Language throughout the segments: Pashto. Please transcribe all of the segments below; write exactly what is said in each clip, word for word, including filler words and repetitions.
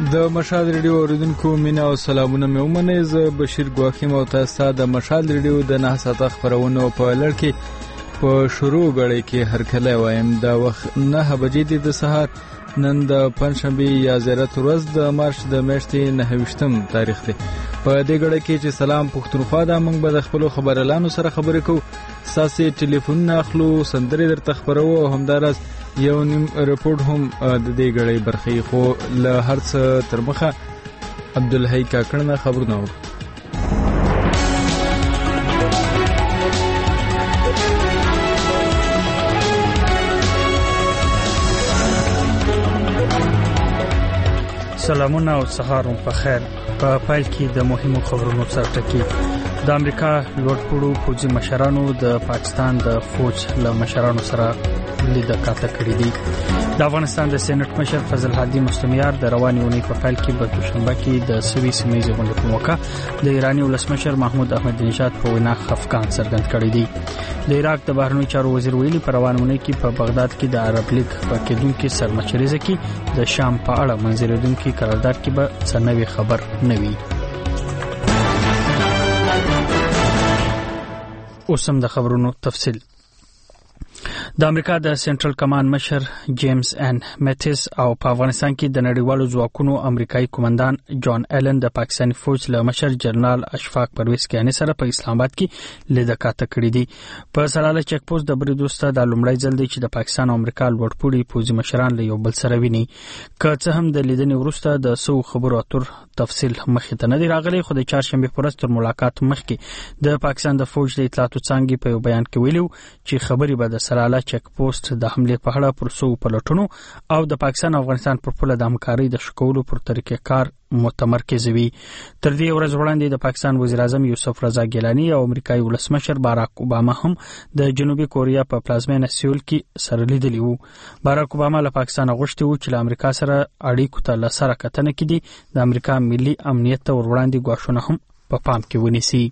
د مشال ریډیو اوریدونکو مینا او سلامونه مې ومنئ. زه بشیر ګواخیم او تاسو ته د مشال ریډیو د نه ساعته خبرونو په لړ کې په شروع غړي کې هرکلی وایم. دا وخت نه بجې دي د سهار. نن د پنځشنبه یا زیارت ورځ د مارچ د میاشتې نهه ویشتم تاریخ دی. په دې غړي کې چې سلام پښتونخوا دا موږ به د خپل خبرلانو سره خبرې کوو، ساسي ټلیفون اخلو، سندري درته خبرو او همدارس یو نیم رپورټ هم د دې غړي برخې. خو له هر څه تر مخه عبدالحی کاکړ خبرونه و. سلامونه او سهار په خیر. په پایل کې د مهمو خبرونو سره ټکی. د امریکا لوړپوړو پوځي مشرانو د پاکستان د فوج له مشرانو سره لیدل کاته کړې دي. د افغانستان د سېنات مشر فضل هادي مستمیار د رواني اونۍ په پایل کې په دوشنبه کې د سوي سیمې غونډې په موقع د ایراني ولسمشر محمود احمدی نژاد په وینا خفقان څرګند کړی دی. د عراق د بهرنیو چارو وزیر ویلي په روانه اونۍ کې په بغداد کې د عرب لیگ په کېدونکو سرمچریزه کې د شام په اړه منځلېدونکو قرارداد کې به څه نوې خبر نه وي. اوسم د خبرونو تفصیل. د امریکا د سنټرل کمانډ مشر جیمز ان میتیس او په افغانستان کې د نړیوالو ځواکونو امریکایي کمانډان جان ایلن د پاکستاني فوج له مشر جنرال اشفاق پرویز کیانی سره په اسلام آباد کې لیدل کاته کړې دي. په سلاله چک پوسټ د بریدوسته د لومړی ځل دی چې د پاکستان او امریکا لوړپوړي پوځي مشران له یو بل سره ویني. که څه هم د لیدنې وروسته د سو خبرو اتر تفصیل مخې ته نه دی راغلی، خو د چهارشنبه پر ورځ تر ملاقات مخکې د پاکستان د فوج د اطلاعاتو څانګې په بیان کې ویلو چې خبري به د سلاله چک پوسټ د حمله په اړه پر سو پلټونو او د پاکستان او افغانستان پر پوله د همکارۍ د شکولو پر طریقې کار متمرکز وي. تر دې ورځ وړاندې د پاکستان وزیر اعظم یوسف رضا ګیلانی او امریکایي ولسمشر باراک اوباما هم د جنوبي کوریا په پلازمینه سیول کې سره لیدلی وو. باراک اوباما له پاکستان غوښتي وو چې له امریکا سره اړیکو ته لسره کتنه کړي، د امریکا ملي امنیت ته وړاندې غواړونه هم په پام کې ونیسي.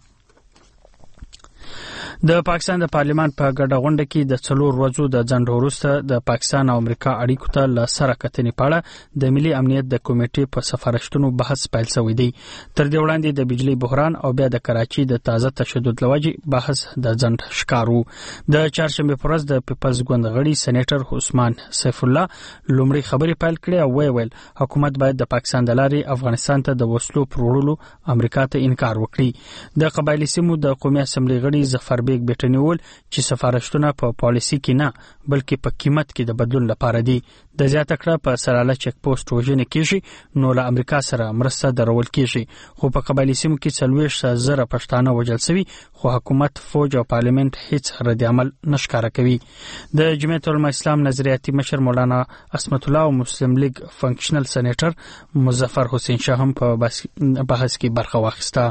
د پاکستان د پارلیمان په ګډه غونډه کې د څلور ورځو د ځنډ وروسته د پاکستان او امریکا اړیکو ته لسره کتنې په اړه د ملي امنیت د کمیټې په سفارشتونو بحث پیل شوی دی. تر دې وړاندې د بجلی بحران او بیا د کراچي د تازه تشدد لوجې بحث د ځنډ ښکار وو. د چهارشنبه پر ورځ د پیپلز ګوند غړي سېنیټر عثمان سیف الله لومړی خبرې پیل کړې او ویل حکومت باید د پاکستان د لارې افغانستان ته د وسلو پروړلو امریکا ته انکار وکړي. د قبایلی سیمو د قومي اسمبلی غړي ظفر بیگ بیٹنی ول چې سفارشتونه په پالیسي کې نه بلکې په قیمت کې د بدلون لپاره دي. د زیاته کړه په سلاله چک پوسټ وژنې کېږي نو له امریکا سره مرسته درول کېږي، خو په قبایلی سیمو کې څلوېښت زره پښتانه وژل شوي، خو حکومت، فوج او پارلیمنت هیڅ رد عمل نشکاره کوي. د جمعیت علماء اسلام نظریاتي مشر مولانا عصمت الله او مسلم لیگ فنکشنل سېنیټر مظفر حسین شاه هم په بحث کې برخه واخیسته.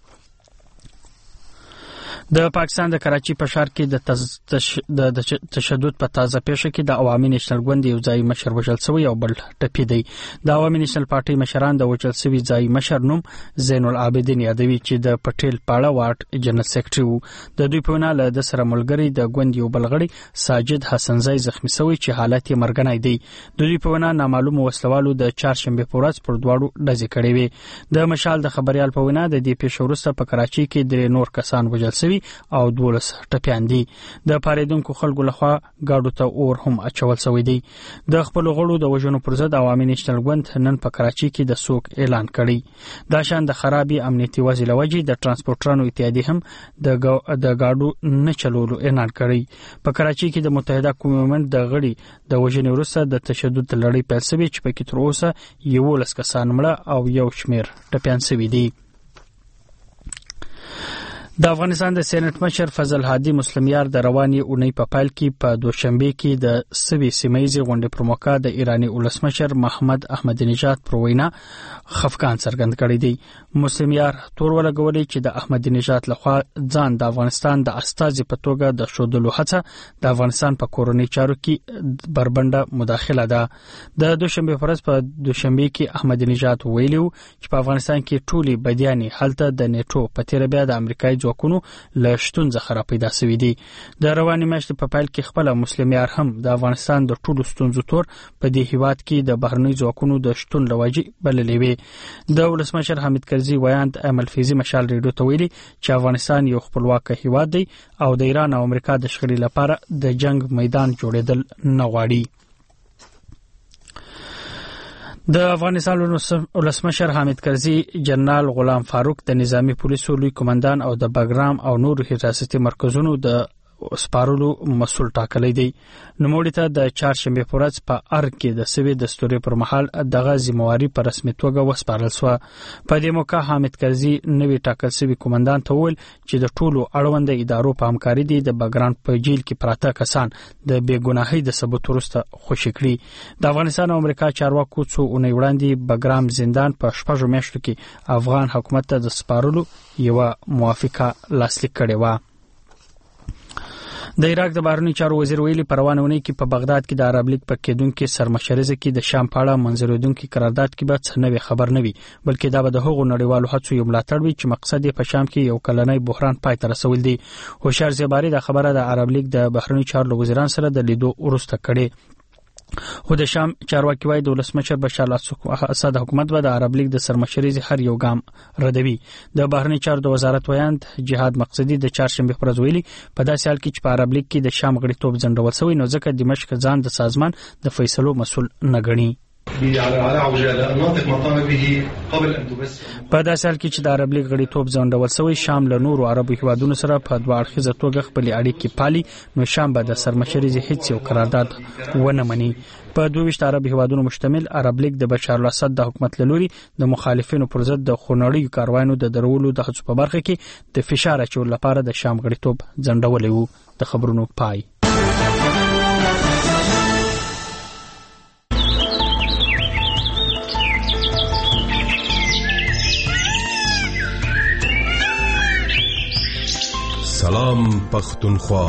د پاکستان د کراچي په ښار کې د تز... تش... د تشدد په تازه پیښه کې د عوامي نېشنل ګوند یو ځای مشر وژل شوی او بل ټپي دی. د عوامي نېشنل پارټي مشران د وژل شوی ځای مشر نوم زین العابدین یادوي چې د پټیل پاړه واټ جنرال سیکریټري وو. د دوی په وینا له د سره ملګری د ګوند یو بل غړي ساجد حسنزای زخمی شوی چې حالت یې مرګنی دی. د دوی په وینا نامعلوم وسلوالو د چهارشنبه په ورځ پر دواړو ډزې کړې وې. د مشال د خبريال په وینا د دې پیښې وروسته په کراچي کې درې نور کسان وژل شوي او دولس ټپيان دي. د پاریدونکو خلکو لخوا گاډو ته اور هم اچول شوی دی. د خپل غړو د وژنو پر ضد عوامي نېشنل ګوند نن په کراچي کې د سوق اعلان کړی. دا شان د خرابي امنیتي وضع لوجې د ترانسپورټرانو اتحادیه هم د د گاډو نه چلولو اعلان کړی. په کراچي کې د متحده قومونو د غړي د وژنې وروسته د تشدد لړۍ پیل شوې چې په کې تر اوسه یولس کسان مړه او یو شمیر ټپيان شوي دي. د افغانستان د سېنات مشر فضل هادي مستمیار د رواني اونۍ په پایل کې په دوشنبه کې د سوي سیمې غونډې پر موقع د ایراني ولسمشر محمد احمدی نژاد پر وینا خفقان څرګند کړی دی. مستمیار تور ولګولې چې د احمدی نژاد لخوا ځان د افغانستان د استازي په توګه د شودلو هڅه د افغانستان په کورونی چارو کې بربنده مداخله ده. د دوشنبه پر ورځ په دوشنبه کې احمدی نژاد ویلو چې په افغانستان کې ټولي بدیاني حالت د نیټو په تیر بیا د امریکایي ځواکونو له شتون څخه را پیدا شوی دي. د رواني میاشتې په پیل کې خپل مسلم یار هم د افغانستان د ټولو ستونزو تور په دې هیواد کې د بهرنی ځواکونو د شتون لوجې بللې وي. د ولسمشر حامد کرزي ویاند عملفیزي مشال ریډیو ته ویلي چې افغانستان یو خپلواک هیواد دی او د ایران او امریکا د شخړې لپاره د جنگ میدان جوړېدل نه غواړي. د افغانستان ولسمشر حامد کرزي جنرال غلام فاروق د نظامی پولیسو لوی کمانډان او د بګرام او نورو حراستي مرکزونو د سپارلو مسول ټاکلی دی. نوموړي ته د چهارشنبه په ورځ په ارګ کې د سوي دستوري پر مهال دغه ذمہواری په رسمي توګه وسپارل شو. په دې موقع حامد کرزي نوی ټاکل شوی کمانډان ته وویل چې د ټولو اړوند ادارو په همکاري دي د بګرام په جیل کې پراته کسان د بیګناهۍ د ثبوت وروسته خوشي کړي. د افغانستان او امریکا چارواکو څو اونۍ وړاندې بګرام زندان په شپږو میاشتو کې افغان حکومت ته د سپارلو یو موافقه لاسلیک کړې و. د عراق د بهرنی چارو وزیر ویلي په روانه اونۍ کې په بغداد کې د عرب لیگ په کېدونکو سرمشرزه کې د شام په اړه منځورېدونکو قرارداد کې به څه نوې خبر نه وي، بلکې دا به د هغو نړیوالو هڅو یو ملاتړ وي چې مقصد یې په شام کې یو کلنۍ بحران پای ته رسول دي. هوشیار زیباری د خبره د عرب لیگ د بهرنی چارو وزیران سره د لیدو وروسته کړي. خو د شام چارواکي وايي د ولسمشر بشار الاسد حکومت به د عرب لیگ د سرمشرۍ هر یو ګام ردوي. د بهرنی چارو د وزارت ویاند جهاد مقصدي د چهارشنبه پر ورځ ویلي په داسې حال کې چې په عرب لیگ کې د شام غړیتوب ځنډول شوی نو ځکه دمشق ځان د سازمان د فیصلو مسؤل نه ګڼي. په داسې حال کې چې د عرب لیگ غړیتوب ځنډول شوی شام له نورو عربو هیوادونو سره په دوه اړخیزه توګه خپلې اړیکې پالي نو شام به د سرمشرۍ هیڅ یو قرارداد ونه مني. په دوه ویشت عرب هیوادونو مشتمل عرب لیگ د بشار الاسد د حکومت له لوري د مخالفینو پر ضد د خونړیو کاروانونو د درولو د هڅو په برخه کې د فشار اچولو لپاره د شام غړیتوب ځنډولی وو. د خبرونو پای. سلام پختونخوا.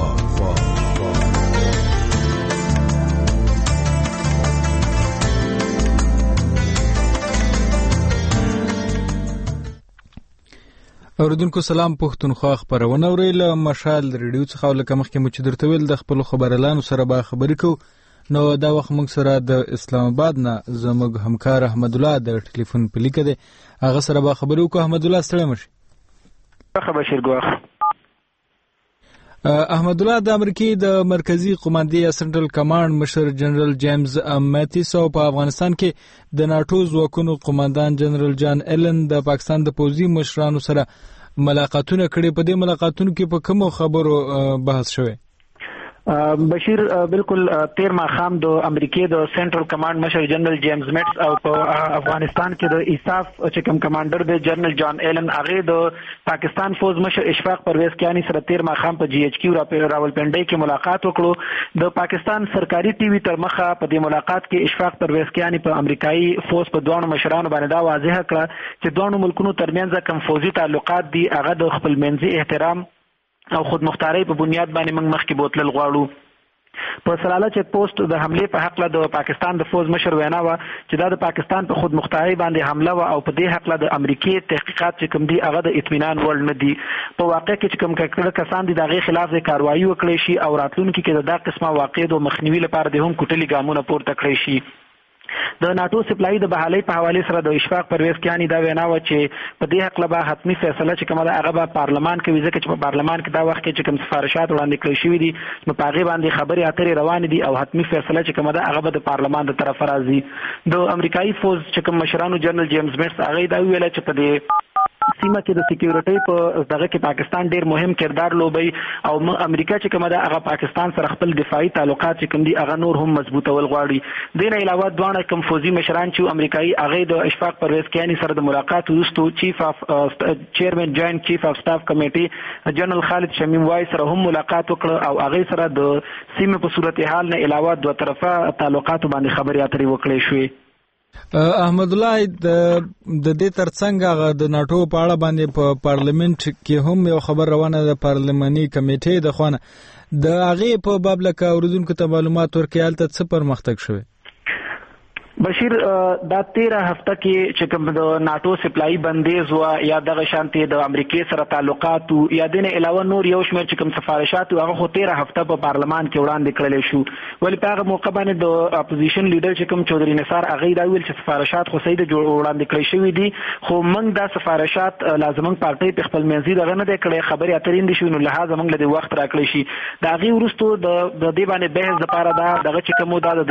اوریدونکو سلام پختونخوا خبرونه اورئ له مشال ریډیو څخه لکه مخکې مو چې درته ویل د خپل خبرلانو سره به خبرې کوو. نو دا وخت موږ سره د اسلام آباد نه زموږ همکار احمد الله د ټلیفون په لیکه دی، هغه سره به خبرې وکړو. احمد الله ستړی مشي. بشیر ګواخ. احمد الله د امریکای د مرکزی قوماندې یا سنټرل کمانډ مشر جنرال جیمز میتیس او په افغانستان کې د ناتو ځواکونو قوماندان جنرال جان ایلن د پاکستان د پوځي مشرانو سره ملاقاتونه کړي. په دې ملاقاتونو کې په کومو خبرو بحث شوی؟ بشیر بالکل تیر ماخام د امریکای د سنټرل کمانډ مشر جنرال جیمز میټس او په افغانستان کې د ایساف چې کوم کمانډر د جنرال جان ایلن هغه د پاکستان فوج مشر اشفاق پرویز کیانی سره تیر ماخام په جی ایچ کیو راولپنډي کې ملاقات وکړو. د پاکستان سرکاري ټي وي تر مخه په دې ملاقات کې اشفاق پرویز کیانی په امریکایي فوج په دوه مشرانو باندې دا واضح کړه چې دوه ملکونو ترمنځ کوم فوجي تعلقات دي هغه د خپل منځي احترام او خود مختاری په بنیاد باندې موږ مخکې بوتل غواړو. په سلاله چک پوسټ د حمله په حق له د پاکستان د فوج مشر وینا و چې دا د پاکستان په خود مختاری باندې حمله و او په دې حق له د امریکای تحقیقات چې کوم دي هغه د اطمینان وړ نه دي. په واقع کې چې کوم کړه کسان دي دغه خلاف د کاروایی وکړي شي او راتلونکي کې د دا قسمه واقعې د مخنیوي لپاره د هم کوټلي ګامونه پورته کړی شي. د ناتو سپلای د بحالۍ په حواله سره د اشفاق پرویز کیانی دا وینا و چې په دې حق له حتمی فیصله چې کومه هغه په پارلمان کې وځي چې په پارلمان کې دا وخت کې چې کوم سفارشات وړاندې کړی شوی دي نو په هغه باندې خبرې اترې روان دي او حتمی فیصله چې کومه هغه د پارلمان د طرف راځي. د امریکایي فوج چې کوم مشرانو جنرال جیمز میټس هغه دا ویل چې په دې سیمه کې د سکیورټي په دغه کې پاکستان ډیر مهم کردار لوبي او امریکا چې کومه ده هغه پاکستان سره خپل دفاعي تعلقات چې کوم دي هغه نور هم مضبوطول غواړي. دین علاوه دوه کوم فوجي مشران چې امریکایي هغه د اشفاق پرویز کیانی سره د ملاقات وروسته چیف اف چیرمن جوائنٹ چیف اف سٹاف کمیټي جنرال خالد شمیم وای سره هم ملاقات وکړه او هغه سره د سیمه په صورتحال نه علاوه دوه طرفه تعلقات باندې خبرې اترې وکړې شوې. احمد الله د دې ترڅنګ هغه د ناتو په اړه باندې په پارلیمنت کې هم یو خبر روانه ده. پارلماني کمیټې د خوانه د هغه په باب لکه اوریدونکو ته معلومات ورکړل ته څه پرمختګ شوی؟ بشیر دا تیره هفته کې چې کوم د ناتو سپلای بندیز و یا دغه شانتي د امریکای سره تعلقات یا د نه علاوه نور یو شمېر چې کوم سفارشات هغه خو تیره هفته په پارلمان کې وړاندې کړل شو. ولې په هغه موقع باندې د اپوزیشن لیډر چې کوم چودري نثار هغه دا ویل چې سفارشات خو صحیح د وړاندې کړی شوی دي خو موږ دا سفارشات لازم پارټي په خپل منځي دغه نه د کړې خبرې اترین دي شو نو لهدا موږ له وخت راکړی شي. دا غي ورستو د د دې باندې بحث لپاره دا دغه چې کوم دا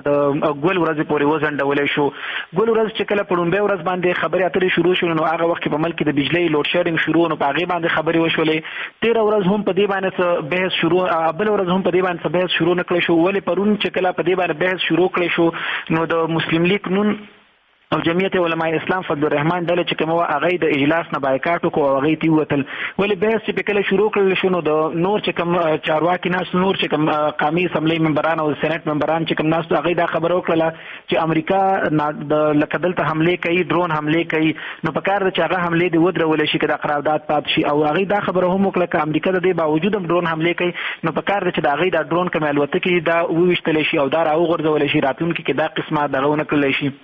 د ګول ورځ پورې وزنډولې شو. ګول ورځ چې کله پړومبه ورځ باندې خبرې اترې شروع شول نو هغه وخت په ملک د بجلی لوډ شیډینګ شروع نو په هغه باندې خبرې وشولې. تیره ورځ هم په دې باندې بحث شروع بل ورځ هم په دې باندې بحث شروع نکړل شو. ولې پرون چې کله په دې باندې بحث شروع کړل شو نو د مسلم لیگ نون او جمعیت علماء اسلام فضل الرحمن ډله چې کومه هغه د اجلاس نه بایکاټ وکړو او هغه تی وتل. ولې بحث چې په کله شروع کړل شو نو د نور چې کوم چارواکي ناس نور چې کوم قومي اسمبلی ممبران او سېنات ممبران چې کوم ناس هغه دا خبره وکړه چې امریکا د لکدلته حمله کوي ډرون حمله کوي نو په کار د چې هغه حمله دی ودرول شي کله قرارداد پات شي او هغه دا خبره هم وکړه چې امریکا د دې باوجود هم ډرون حمله کوي نو په کار د چې دا هغه دا ډرون کوم الوتکې دا وويشتل شي او دا راو غرزول شي راتونکو کې دا قسمه دغه نکړل شي.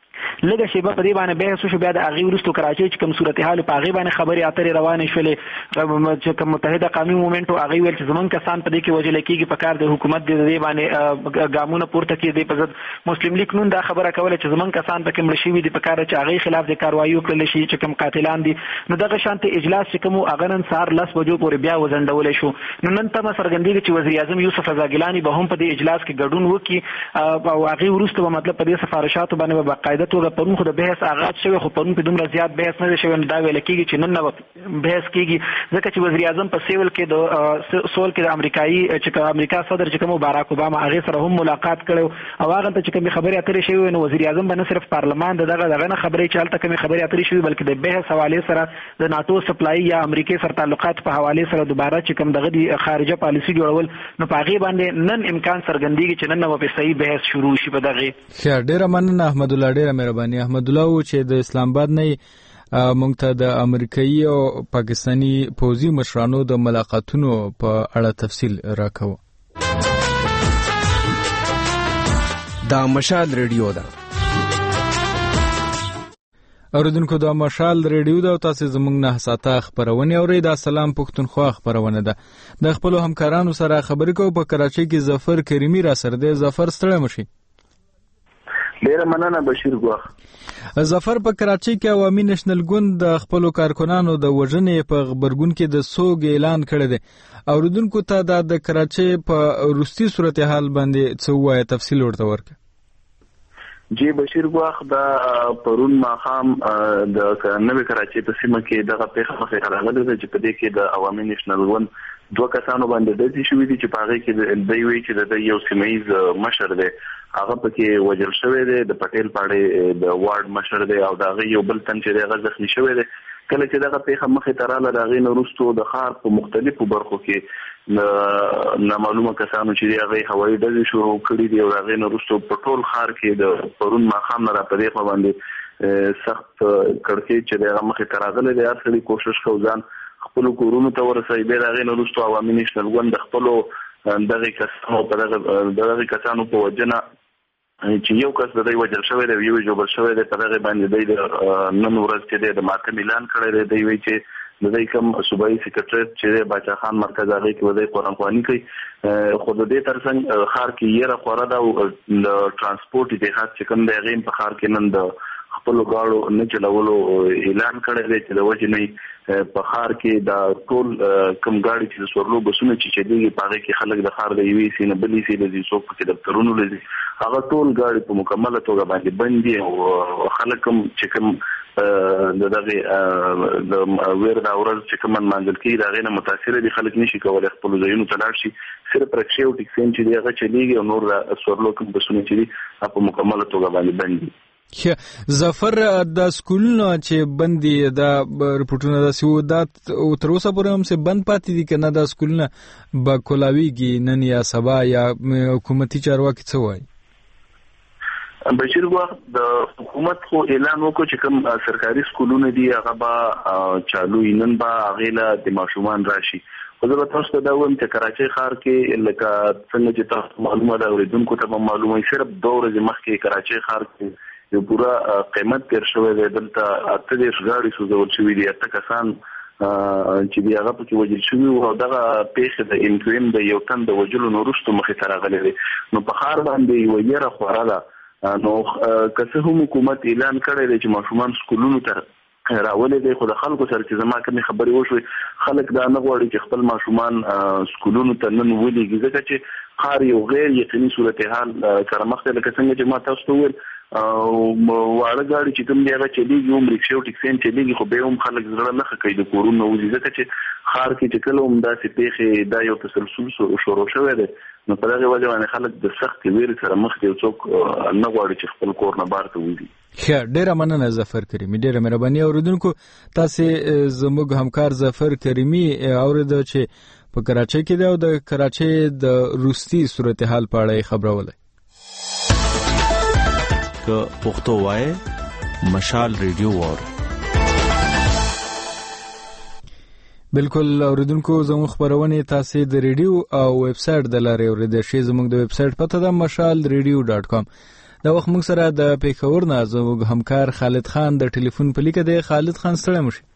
لږه شیبه په دې باندې بحث وشو. بیا د هغې وروسته کراچۍ چې کوم صورتحال په هغې باندې خبرې اترې روانې شولې چې کوم متحده قومي مومنټ و هغې ویل چې زمونږ کسان په دې کې وژل کېږي په کار د حکومت د دې باندې ګامونه پورته کړي دی په ضد. مسلم لیگ نون دا خبره کوله چې زمونږ کسان پکې مړه شوي دي په کار چې هغې خلاف د کاروایي وکړل شي چې کوم قاتلان دي. نو دغه شانتې اجلاس چې کوم هغه نن سهار لس بجو پورې بیا وځنډولی شو. نو نن تمه څرګندېږي چې وزیر اعظم یوسف رضا ګیلاني به هم په دې اجلاس کې ګډون وکړي او هغې وروسته به مطلب په دې سفارشاتو باندې به باقاعده توګه پرون خو د بحث آغاز شوی خو پرون په دومره زیات بحث نه شوی نو دا ویل کېږي چې نن نه بحث کېږي ځکه چې وزیر اعظم په سیول کې د سول کې د امریکایي چې امریکا صدر چې کوم باراک اوباما هغې سره هم ملاقات کړی او هغه ته چې کومې خبرې اترې شوې نو وزیر اعظم به نه صرف پارلمان د دغه دغه نه خبرې چې هلته کومې خبرې اترې شوې بلکې د بحث حوالې سره د ناټو سپلای یا امریکای سره تعلقات په حوالې سره دوباره چې کوم دغه د خارجه پالیسي جوړول نو په هغې باندې نن امکان څرګندېږي چې نن به په صحیح بحث شروع شي په دغې. ښه ډېره مننه احمد الله ډېره مهرباني. احمد الله و چې د اسلام آباد نه مونږ ته د امریکایي او پاکستاني پوځي مشرانو د ملاقاتونو په اړه تفصیل راکوه. دا مشال ریډیو ده. اوریدونکو دا مشال ریډیو ده او تاسو زموږ نه ساته خبرونه اورئ. دا سلام پښتونخوا خبرونه ده. د خپل همکارانو سره خبرې کوو. په کراچۍ کې ظفر کریمي را سره دی. ظفر ستړی مشي. ډیره مننه بشیر ګواخ. ظفر په کراچۍ کې عوامي نېشنل ګوند د خپل کارکونانو د وژنې په خبرګون کې د سوګ اعلان کړی دی. اوریدونکو ته د کراچۍ په روستي صورتحال باندې څه وایي تفصیل ورته ورکړه. جی بشیر ګواخ دا پرون ماښام د نوې کراچۍ په سیمه کې دغه پیښه مخې ته راغلې ده چې په دې کې د عوامي نېشنل ګوند دوه کسانو باندې ډزې شوې دي چې په هغې کې دوی وایي چې د یو سیمه ییز مشر دی هغه پکې وژل شوی دی. د پټیل پاړې د وارډ مشر دی او د هغې یو بل تن چې دی هغه زخمي شوی دی. کله چې دغه پیښه مخې ته راغله د هغې نه وروستو د ښار په مختلفو برخو کې نامعلومه کسانو چې دی هغې هوایي ډزې شروع کړي دي او د هغې نه وروستو په ټول ښار کې د پرون ماښام نه را په دې خوا باندې سخت کړکېچ چې دی هغه مخې ته راغلی دی. هر سړي کوشش کوي ځان خپلو کورونو ته ورسوي. بیا د هغې نه وروستو عوامي نېشنل ګوند د خپلو دغې کسانو په دغه کسانو په وجنه چې یو کس د دوی وژل شوی دی یو ژوبل شوی دی په دغې باندې دوی د نن ورځ چې دی د ماتم اعلان کړی دی. دوی وایي چې د دوی کوم صوبایي سکرټریټ چې دی باچا خان مرکز هغې کې به دوی قرآنخواني کوي خو د دې تر څنګ ښار کې یېره خوره ده او د ټرانسپورټ اتحاد چې کوم دی هغې په ښار کې نن د خپلو ګاړو نه چلولو اعلان کړی دی چې د وجې نه په ښار کې دا ټول کوم ګاډي چې د سورلو بسونه چې چلیږي په هغې کې خلک د ښار د یوې سیې نه بلې سیې له ځي څوک پکې دفترونو له ځي هغه ټول ګاډي په مکمله توګه باندې بند دي او خلک هم چې کوم د دغې د ویر دا ورځ چې کوم نمانځل کېږي د هغې نه متاثره دي. خلک نشي کولی خپلو ځایونو ته لاړ شي. صرف رکشې او ټکسي چې دي هغه چلیږي او نور د سورلو کوم بسونه چې دي په مکمله توګه باندې بند دي. ظفر د سکولونو چې بند دي دا رپورټونه داسې وو دا تر اوسه پورې هم څه بند پاتې دي که نه دا سکولونه به کولاویږي نن یا سبا یا حکومتي چارواکي څه وایي؟ بشیر ګواخ د حکومت خو اعلان وکړو چې کوم سرکاري سکولونه دي هغه به چالو نن به هغې له د ماشومان راشي زه به تاسو ته دا وایم چې کراچۍ ښار کې لکه څنګه چې تاسو معلومه ده اوریدونکو ته به معلومه وي صرف دوه ورځې مخکې کراچۍ ښار کې یو پوره قیمت تیر شوی دی. دلته اته دېرش غاړې سوځول شوي دي، اته کسان چې دی هغه پکې وژل شوي وو او دغه پیښې د انکویم د یو تن د وژلو نه وروسته مخې ته راغلی دی. نو په ښار باندې یوه یېره خوره ده. نو که څه هم حکومت اعلان کړی دی چې ماشومان سکولونو ته راولي دی، خو د خلکو سره چې زما کومې خبرې وشوې خلک دا نه غواړي چې خپل ماشومان سکولونو ته نن ولېږي، ځکه چې ښار یو غیر یقیني صورتحال سره مخ دی. لکه څنګه چې ما تاسو ته وویل واړه ګاډي چې کوم دی هغه چلېږي، هم رکشې او ټکسیان چلېږي، خو بیا هم خلک زړه نه ښه کوي د کورونو نه وځي، ځکه چې ښار کې چې کله هم داسې پیښې دا یو تسلسل شروع شوی دی. نو په دغه وجه باندې خلک د سختې ویرې سره مخ دي، څوک نه غواړي چې خپل کور نه بار ته وځي. ښه، ډېره مننه ظفر کریمي، ډېره مهرباني. اورېدونکو تاسې زموږ همکار ظفر کریمي اورېده چې په کراچۍ کې دی او د کراچۍ د روستي صورتحال په اړه یې خبرولی. که پښتو وای مشال ریډیو وور. بالکل اوریدونکو، زموږ خبرونه تاسو د ریډیو او ویب سټ د لارې اوریدئ شئ. زموږ د ویب سټ پته ده مشال ریډیو ډاټ کام. دا وخت موږ سره د پیښور نه زموږ همکار خالد خان د ټلیفون په لیکه دی. خالد خان ستړی مشي.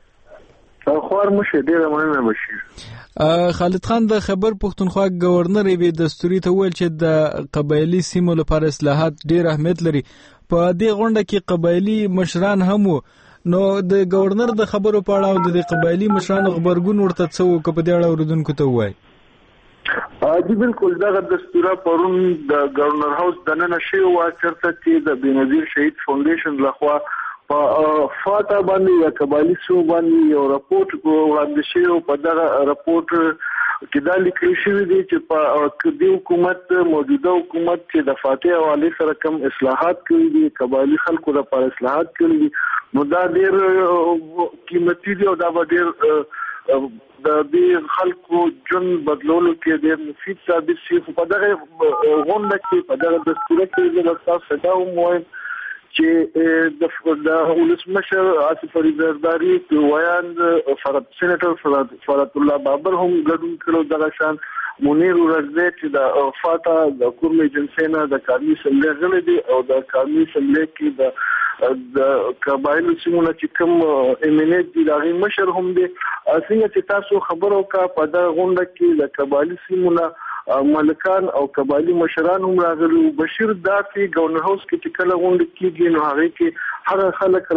خوار مشه ډیره مننه بشیر. خالد خان د خبر پښتونخوا گورنر وی دستوري ته ویل چې د قبایلی سیمو لپاره اصلاحات ډیر اهمیت لري. په دې غونډه کې قبایلی مشران هم وو. نو د گورنر د خبرو په اړه او د قبایلی مشرانو خبرګون ورته څه وکړ په دې اړه اوریدونکو ته وایي. جی بالکل دغه دستور پرون د گورنر هاوس د نن شي او چرته چې د بنظیر شهید فاونډیشن لخوا په فاتا باندې یا قبایلی سو باندې یو راپورټ وړاندې شوی او په دغه راپورټ کې دا لیکل شوی دی چې په د حکومت موجوده حکومت چې د فاتح حواله سره کوم اصلاحات کړي دي، قبایلی خلکو لپاره اصلاحات کړي دي، نو دا ډېر قیمتي دي او دا ډېر د دې خلکو جون بدلولو کې ډېر مفید ثابت شي. په دغه غونډه کې په دغه دستور کې د تاسو دا وایم چې د ولسمشر آصف علي زرداری ویان فرد سېنیټر فرات الله بابر هم ګډون کړو، دغه شان منیر ورزه چې د فاتا د کورم ایجنسی نه د کارمي اسمبلی غړی دی او د کارمي اسمبلی کې د د قبایلو سیمونه چې کوم امینیت دي دغه مشر هم دی. څنګه چې تاسو خبرو کا په دغه غونډه کې د قبایلی سیمونه ملکان او قبایلی مشران هم راغلي. بشیر دا چې گورنر هاوس کې چې کله غونډه کېږي نو هغه کې هر خلک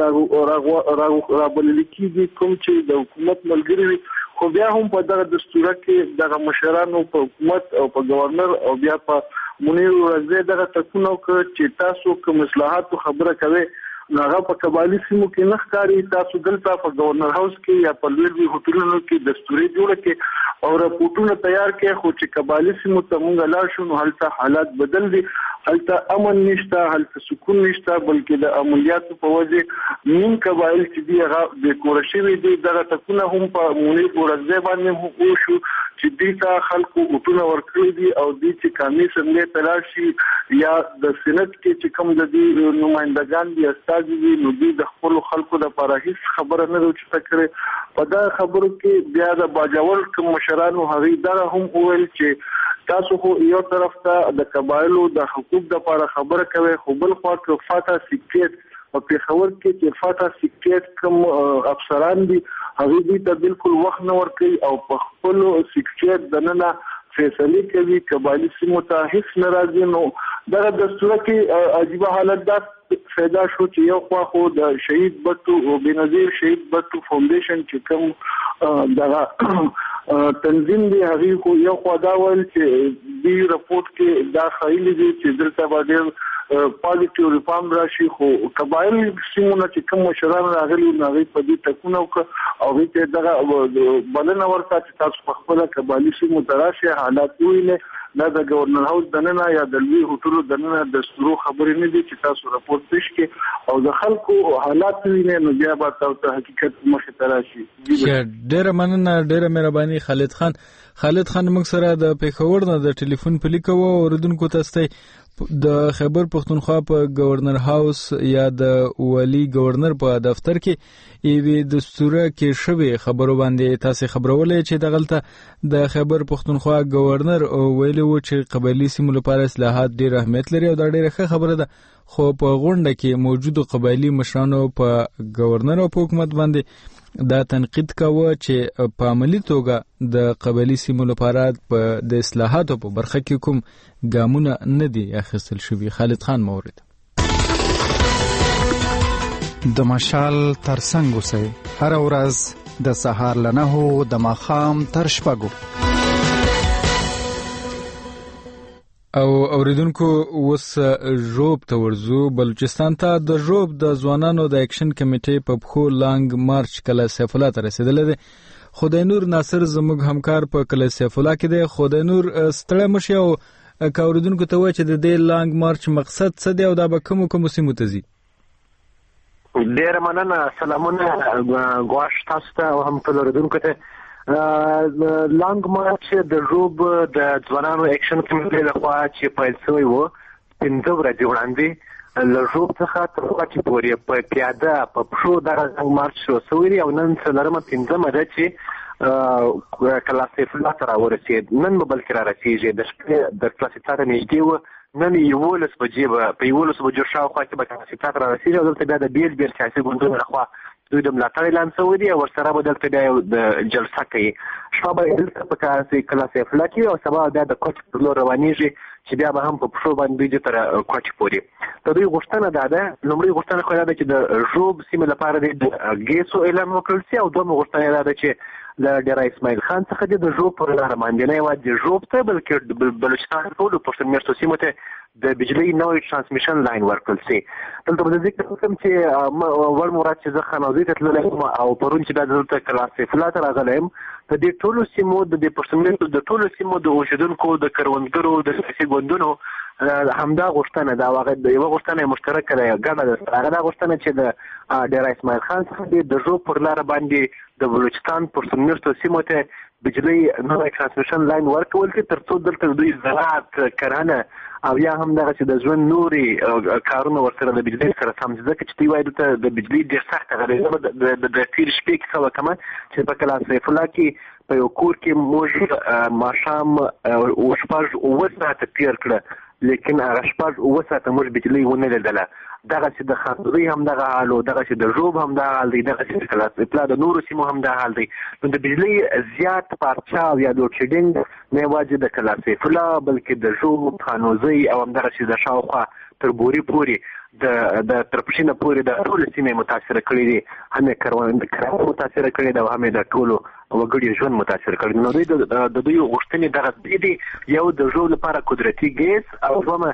رابلل کېږي کوم چې د حکومت ملګری وي، خو بیا هم په دغه دستور کې دغه مشرانو په حکومت او په گورنر او بیا په منیر ورزه دغه ټکونه وکړ چې تاسو کوم اصلاحات خبره کوي نو هغه په قبایلی سیمو کې نه ښکاري. تاسو دلته په گورنر هاوس کې یا په لوی هوټلونو کې دستوري جوړ کړي او راپورټونه تیار کړي، خو چې قبایلی سیمو ته مونږ لاړ شو نو هلته حالات بدل دي، هلته امن نشته، هلته سکون نشته، بلکې د عملیاتو په وجه نیم قبایل چې دي هغه بې کوره شوي دي. دغه ټکونه هم په منیر ورزه باندې وشو چې دوی ته خلکو هوټونه ورکړي دي او دوی چې کارمي اسمبلی ته لاړ شي یا د سینټ کې چې کوم د دوی نمایندګان دي استازي دي نو دوی د خپلو خلکو دپاره هېڅ خبره نه ده اوچته کړې. په دغه خبرو کې بیا د باجوړ کوم مشرانو هغوی دغه هم وویل چې تاسو خو یو طرف ته د قبایلو د حقوق دپاره خبره کوئ، خو بل خوا که فاتا سیکریټ په پېښور کې چې فاتا سیکریټ کوم افسران دي هغوی دوی ته بالکل وخت نه ورکوي او په خپلو سیکریټ دننه فیصلې کوي، قبایلی سیمو ته هېڅ نه راځي. نو دغه دستور کې عجیبه حالت دا پیدا شو چې یو خوا خو د شهید بټو او بنظیر شهید بټو فاونډیشن چې کوم دغه تنظیم دی هغوی خو یو خوا دا ویل چې دې رپورټ کې دا ښایي دي چې دلته به ډېر پازیټیو ریفارم راشي، خو قبایل سیمونه چې کوم مشران راغلي نو هغوی په دې ټکونه وکړه او هغوی ته دغه بلنه ورکړه چې تاسو په خپله قبایلي سیمو ته راشئ، حالات ووینئ. دا د گورنر هاوس دننه یا د لوی هوټلو دننه دستورو خبرې نه دي چې تاسو راپورټ پیش کړئ او د خلکو حالات ووینئ نو بیا به تاسو ته حقیقت مخې ته راشي. ډېره مننه، ډېره مهرباني خالد خان. خالد خان موږ سره د پیښور نه د ټلیفون په لیکه و اوریدونکو ته ستای د خیبر پښتونخوا په گورنر هاوس یا د ولی گورنر په دفتر کې ایوی دستوره کې شوی خبرو باندې تاسو خبرولې چې دغلطه د خیبر پښتونخوا گورنر ویلي و چې قبایلی سیمو لپاره اصلاحات ډیر اهمیت لري او دا ډیره ښه خبره ده، خو په غونډه کې موجودو قبایلی مشرانو په گورنر او په حکومت باندې دا تنقید کاوه چې په عملی توګه د قبایلی سیمو لپاره په د اصلاحاتو په برخه کې کوم ګامونه نه دي اخیستل شوي. خالد خان مورد د مشال ترڅنګ اوسئ هر ورځ د سهار له نهو د ماښام تر شپږو. او اوریدونکو اوس ژوب ته ورځو. بلوچستان ته د ژوب د ځوانانو د اکشن کمیټې په پخو لانګ مارچ کله سیف الله ته رسیدلی دی. خدای نور ناصر زموږ همکار په کله سیف الله کې دی. خدای نور ستړی مشي او که اوریدونکو ته وایي چې د دې لانګ مارچ مقصد څه دی او دا به کومو کومو سیمو ته ځي؟ ډېره مننه. سلامونه ګواښ تاسو ته او هم ټولو اوریدونکو ته. لانګ مارچ د ژوب د ځوانانو اکشن کمیټې لخوا چې پیل شوی و پنځه ورځې وړاندې له ژوب څخه تر غوټۍ پورې په پیاده په پښو دغه لانګ مارچ شروع شوی دی او نن څلورمه پنځمه ده چې کلا سیف الله ته راورسېد. نن به بلکې را رسېږي. د شپې د کلا سیف الله ته نږدې و، نن یولس بجې به په یولسو بجو شاوخوا کې به کلا سیف الله ته را رسېږي او دلته بیا د بیل بیل سیاسي ګوندونو لخوا دوی د ملاتړ اعلان شوی دی او ورسره به دلته بیا یو د جلسه کوي. شپه به دلته په کلا سیف الله کې او سبا بیا د کوټې پر لور روانېږي چې بیا به هم په پښو باندې دوی تر کوټې پورې. د دوی غوښتنه دا ده، لومړی غوښتنه خو دا ده چې د ژوب سیمې لپاره د ګیسو اعلان وکړل شي او دویمه غوښتنه دا ده چې له ډیر اسماعیل خان څخه د ژوب پر لاره باندې نه یوازې د ژوب ته بلکې بلوچستان ټولو پښتون میشتو سیمو ته د بجلی نوی ترانسمیشن لاین ورکړل شي. دلته به ذکر وکړم چې ول مراد چې زه خانوزي ته تللی یم او پرون چې بیا دلته کلا سیف الله ته راغلی یم، د دې ټولو سیمو د دې پښتون میشتو د ټولو سیمو د اوسېدونکو د کروندګرو د سیاسي ګوندونو همدا غوښتنه ده. هغه د یوه غوښتنه مشترکه ده، ګډه ده. هغه دا غوښتنه چې د ډیر اسماعیل خان څخه د ژوب پر لاره باندې د بلوچستان پښتون میشتو سیمو ته بجلی نوی ترانسمیشن لاین ورکول شي تر څو دلته دوی زراعت، کرهنه او یا هم دغه چې د ژوند نوري کارونه ورسره د بجلی سره سم دي. ځکه چې دوی وایي دلته د بجلی ډېر سخته غریزه د تېرې شپې کیسه وکړم چې په کلا سیف الله کې په یو کور کې موږ ماښام شپږ اووه ساعته تېر کړه، لیکن هغه شپږ اووه ساعته موږ بجلی ونه لیدله. دغه چې د خاطري هم دغه حال او دغه چې د ژوب هم دغه حال دی، دغه چې د کلا سیف الله د نورو سیمو هم دغه حال دی. نو د بجلی زیات پارچا او یا لوډ شیډینګ نه یوازې د کلا سیف الله بلکې د ژوب، خانوزي او همدغه چې د شاوخوا تر بوري پورې د د تر پښینه پورې د ټولو سیمې متاثره کړي دي. هم یې کروندګران متاثره کړي دي او هم یې د ټولو وګړي ژوند متاثر کړي. نو دوی د دوی غوښتنې دغه دي، یو د ژوب لپاره قدرتي ګیس او دومه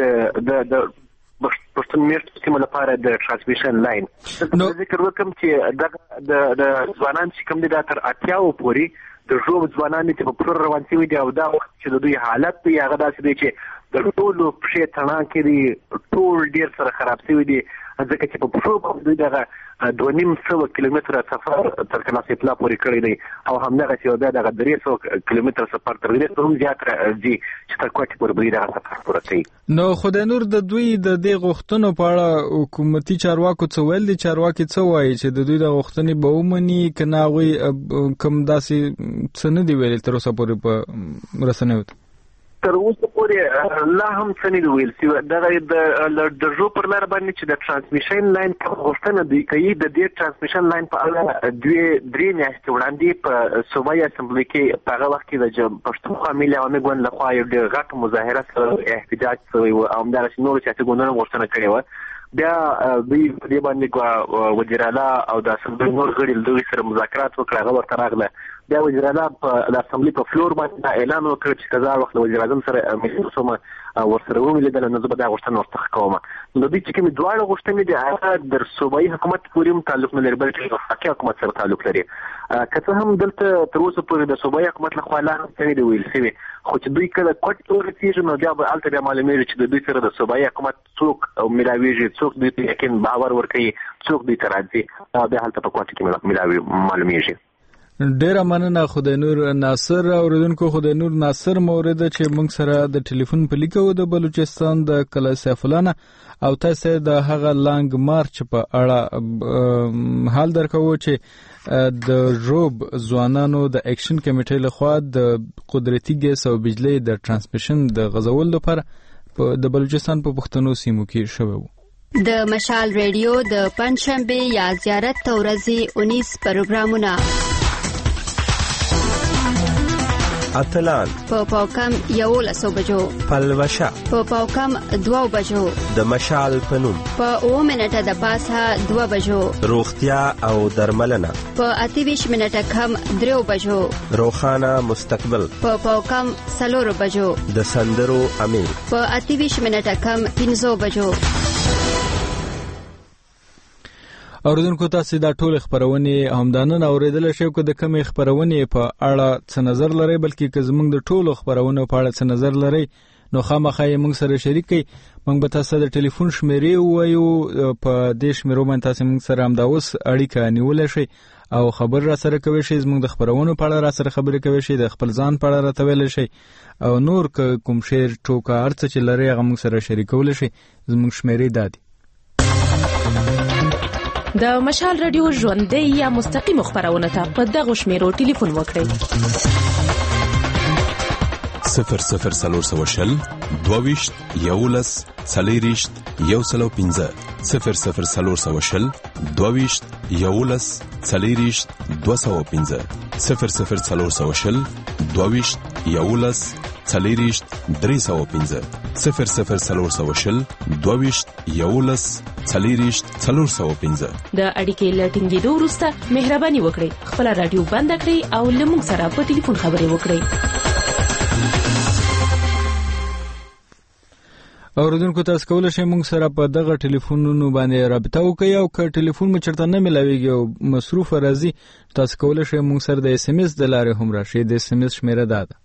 د د د پښتون میشتو سیمو لپاره د ترانسمیشن لاین. ذکر وکړم چې د د ځوانان چې کوم دي دا تر اتیاو پورې د ژوب ځوانان چې په پښو روان شوي دي او دا وخت چې د دوی حالت دی هغه داسې دی چې د ټولو پښې تڼاکې دي، ټول ډېر سره خراب شوي دي، ځکه چې په پښو باندې دوی دغه دوه نیم سوه کیلومتره سفر تر کلا سیف الله پورې کړی دی او همدغسې یو بیا دغه درې سوه کیلومتره سفر تر درې سوه هم زیات ځي چې تر کوټې پورې به دوی دغه سفر پوره کوي. نو خدای نور د دوی د دې غوښتنو په اړه حکومتي چارواکو څه ویل دي؟ چارواکي څه وایي چې د دوی د غوښتنې به ومني که نه هغوی کوم داسې څه نه دي ویلي تر اوسه پورې په رسنیو ته؟ تر اوسه پورې لا هم څه نه دي ویل شوي. دغه د ژوب پر لاره باندې چې د ترانسمیشن لاین غوښتنه دوی کوي، د دې ترانسمیشن لاین په اړه دوی درې میاشتې وړاندې په صوبایي اسمبلي کې په هغه وخت کې د پښتونخوا ملي عوامي ګوند لخوا یو ډېر غټ مظاهره سره احتجاج شوی و او همدغسې نورو سیاسي ګوندونو غوښتنه کړې وه. بیا دوی په دې باندې وزیر اعلی او د اسمبلي نور غړي دوی سره مذاکرات وکړه، هغه ورته راغله. بیا وزیر اعلی په د اسمبلي په فلور باندې اعلان وکړ چې که زه هر وخت د وزیر اعظم سره مجلس وم ورسره ومې نو زه به دا غوښتنه ورڅخه کوم. نو دوی چې کومې دواړه غوښتنې دي هغه د صوبایي حکومت پورې هم تعلق نه لري بلکې د وفاقي حکومت سره تعلق لري. که څه هم دلته تر اوسه پورې د صوبایي حکومت لخوا لا هم څه نه دي ویل شوي، خو چې دوی کله کوټې ته ورسېږي نو بیا به هلته بیا معلومېږي چې د دوی سره د صوبایي حکومت څوک میلاوېږي، څوک دوی ته یقین باور ورکوي، څوک دوی ته راځي، بیا هلته په کوټې کې معلومېږي. ډیره مننه خدای نور ناصر. اوریدونکو خدای نور ناصر مورد چې موږ سره د ټلیفون په لیکو د بلوچستان د کلا سیفلانه او تاسو د هغه لانګ مارچ په اړه حال درکو چې د روب ځوانانو د اکشن کمیټې لخوا د قدرتي ګیس او بجلی د ترانسمیشن د غزول لپاره د بلوچستان په پښتنو سیمو کې شوه. د مشال ریډیو د پنځشنبه یا زیارت تورزي انیس پروګرامونه اتلان په پاوکم یولسو بجو، پلوشه په پاوکم دو بجو، د مشال پنوم په او منټه د پاسه دو بجو، روغتیا او درملنه په اتیویش منټه کم درو بجو، روخانه مستقبل په پاوکم سلور بجو، د سندرو امیر په اتیویش منټه کم پنځو بجو. اوریدونکو تاسو دا ټول خبرونه همدانن اوریدل شئ کو د کمی خبرونه په اړه څه نظر لرئ بلکې که زموږ د ټولو خبرونه په اړه څه نظر لرئ نو خامخا یې موږ سره شریک کړئ. موږ به تاسو د ټلیفون شمیرې وایو په دې شمیرو باندې تاسو موږ سره هم دا اوس اړیکه نیول شئ او خبر را سره کوي شئ. زموږ د خبرونو په اړه را سره خبرې کوي شئ، د خپل ځان په اړه راته ویل شئ او نور کوم شعر ټوکا ارڅ چې لري هغه موږ سره شریکول شئ. زموږ شمیرې دادي د مشال رادیو ژوندۍ یا مستقیم خبرونه ته په دغه شمیرو ټلیفون وکړئ: صفر صفر سلور سو شل دوویشت یولس څلېرویشت یو سلو پنځه صفر صفر سلور سو شل دوویشت یولس څلېرویشت دوه سوه پنځه صفر صفر سلور سو شل دوویشت یولس څلېرویشت درې سوه پنځه صفر صفر سلور سو شل دوویشت یولس څلېرویشت څلور سوه پنځه. د اړیکې له ټینګېدو وروسته مهرباني وکړئ خپله راډیو بنده کړئ او له موږ سره په ټلیفون خبرې وکړئ. اوریدونکو تاسو کولای شئ موږ سره په دغه ټلیفونونو باندې رابطه وکړئ او که ټلیفون مو چرته نه ملاویږي او مصروف راځي تاسو کولای شئ موږ سره د اس ام اس د لارې هم راشئ. د اس ام اس شمیره دا ده: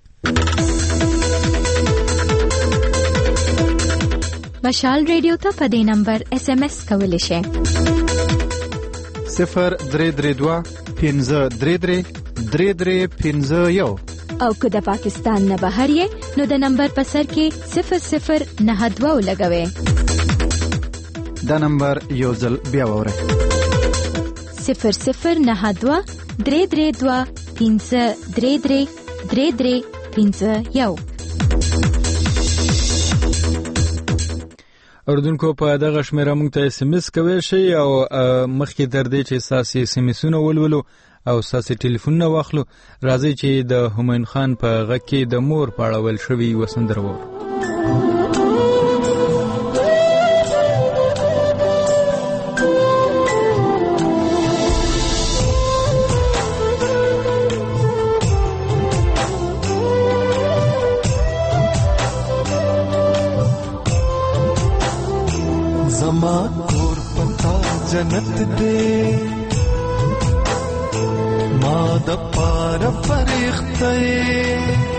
مشال ریډیو ته په دې نمبر اس ام اس کولی شئ: صفر درې درې دوه پنځه درې درې درې درې پنځه یو. او که د پاکستان نه بهر یې نو د نمبر په سر کې صفر صفر نه دوه ولګوئ. دا نمبر یو ځل بیا واورئ: صفر صفر نه دوه درې درې دوه پنځه درې درې درې درې پنځه یو. اوریدونکو په دغه شمیره موږ ته اس ام اس کوي شي او مخکې تر دې چې تاسو اس ام اسونه ولولو او تاسو ټلیفون نه واخلو راځي چې د همایون خان په غږ کې د مور په اړه ویل شوی وسندره وو. زما کور پتا جنت دے ما د پار فرښتې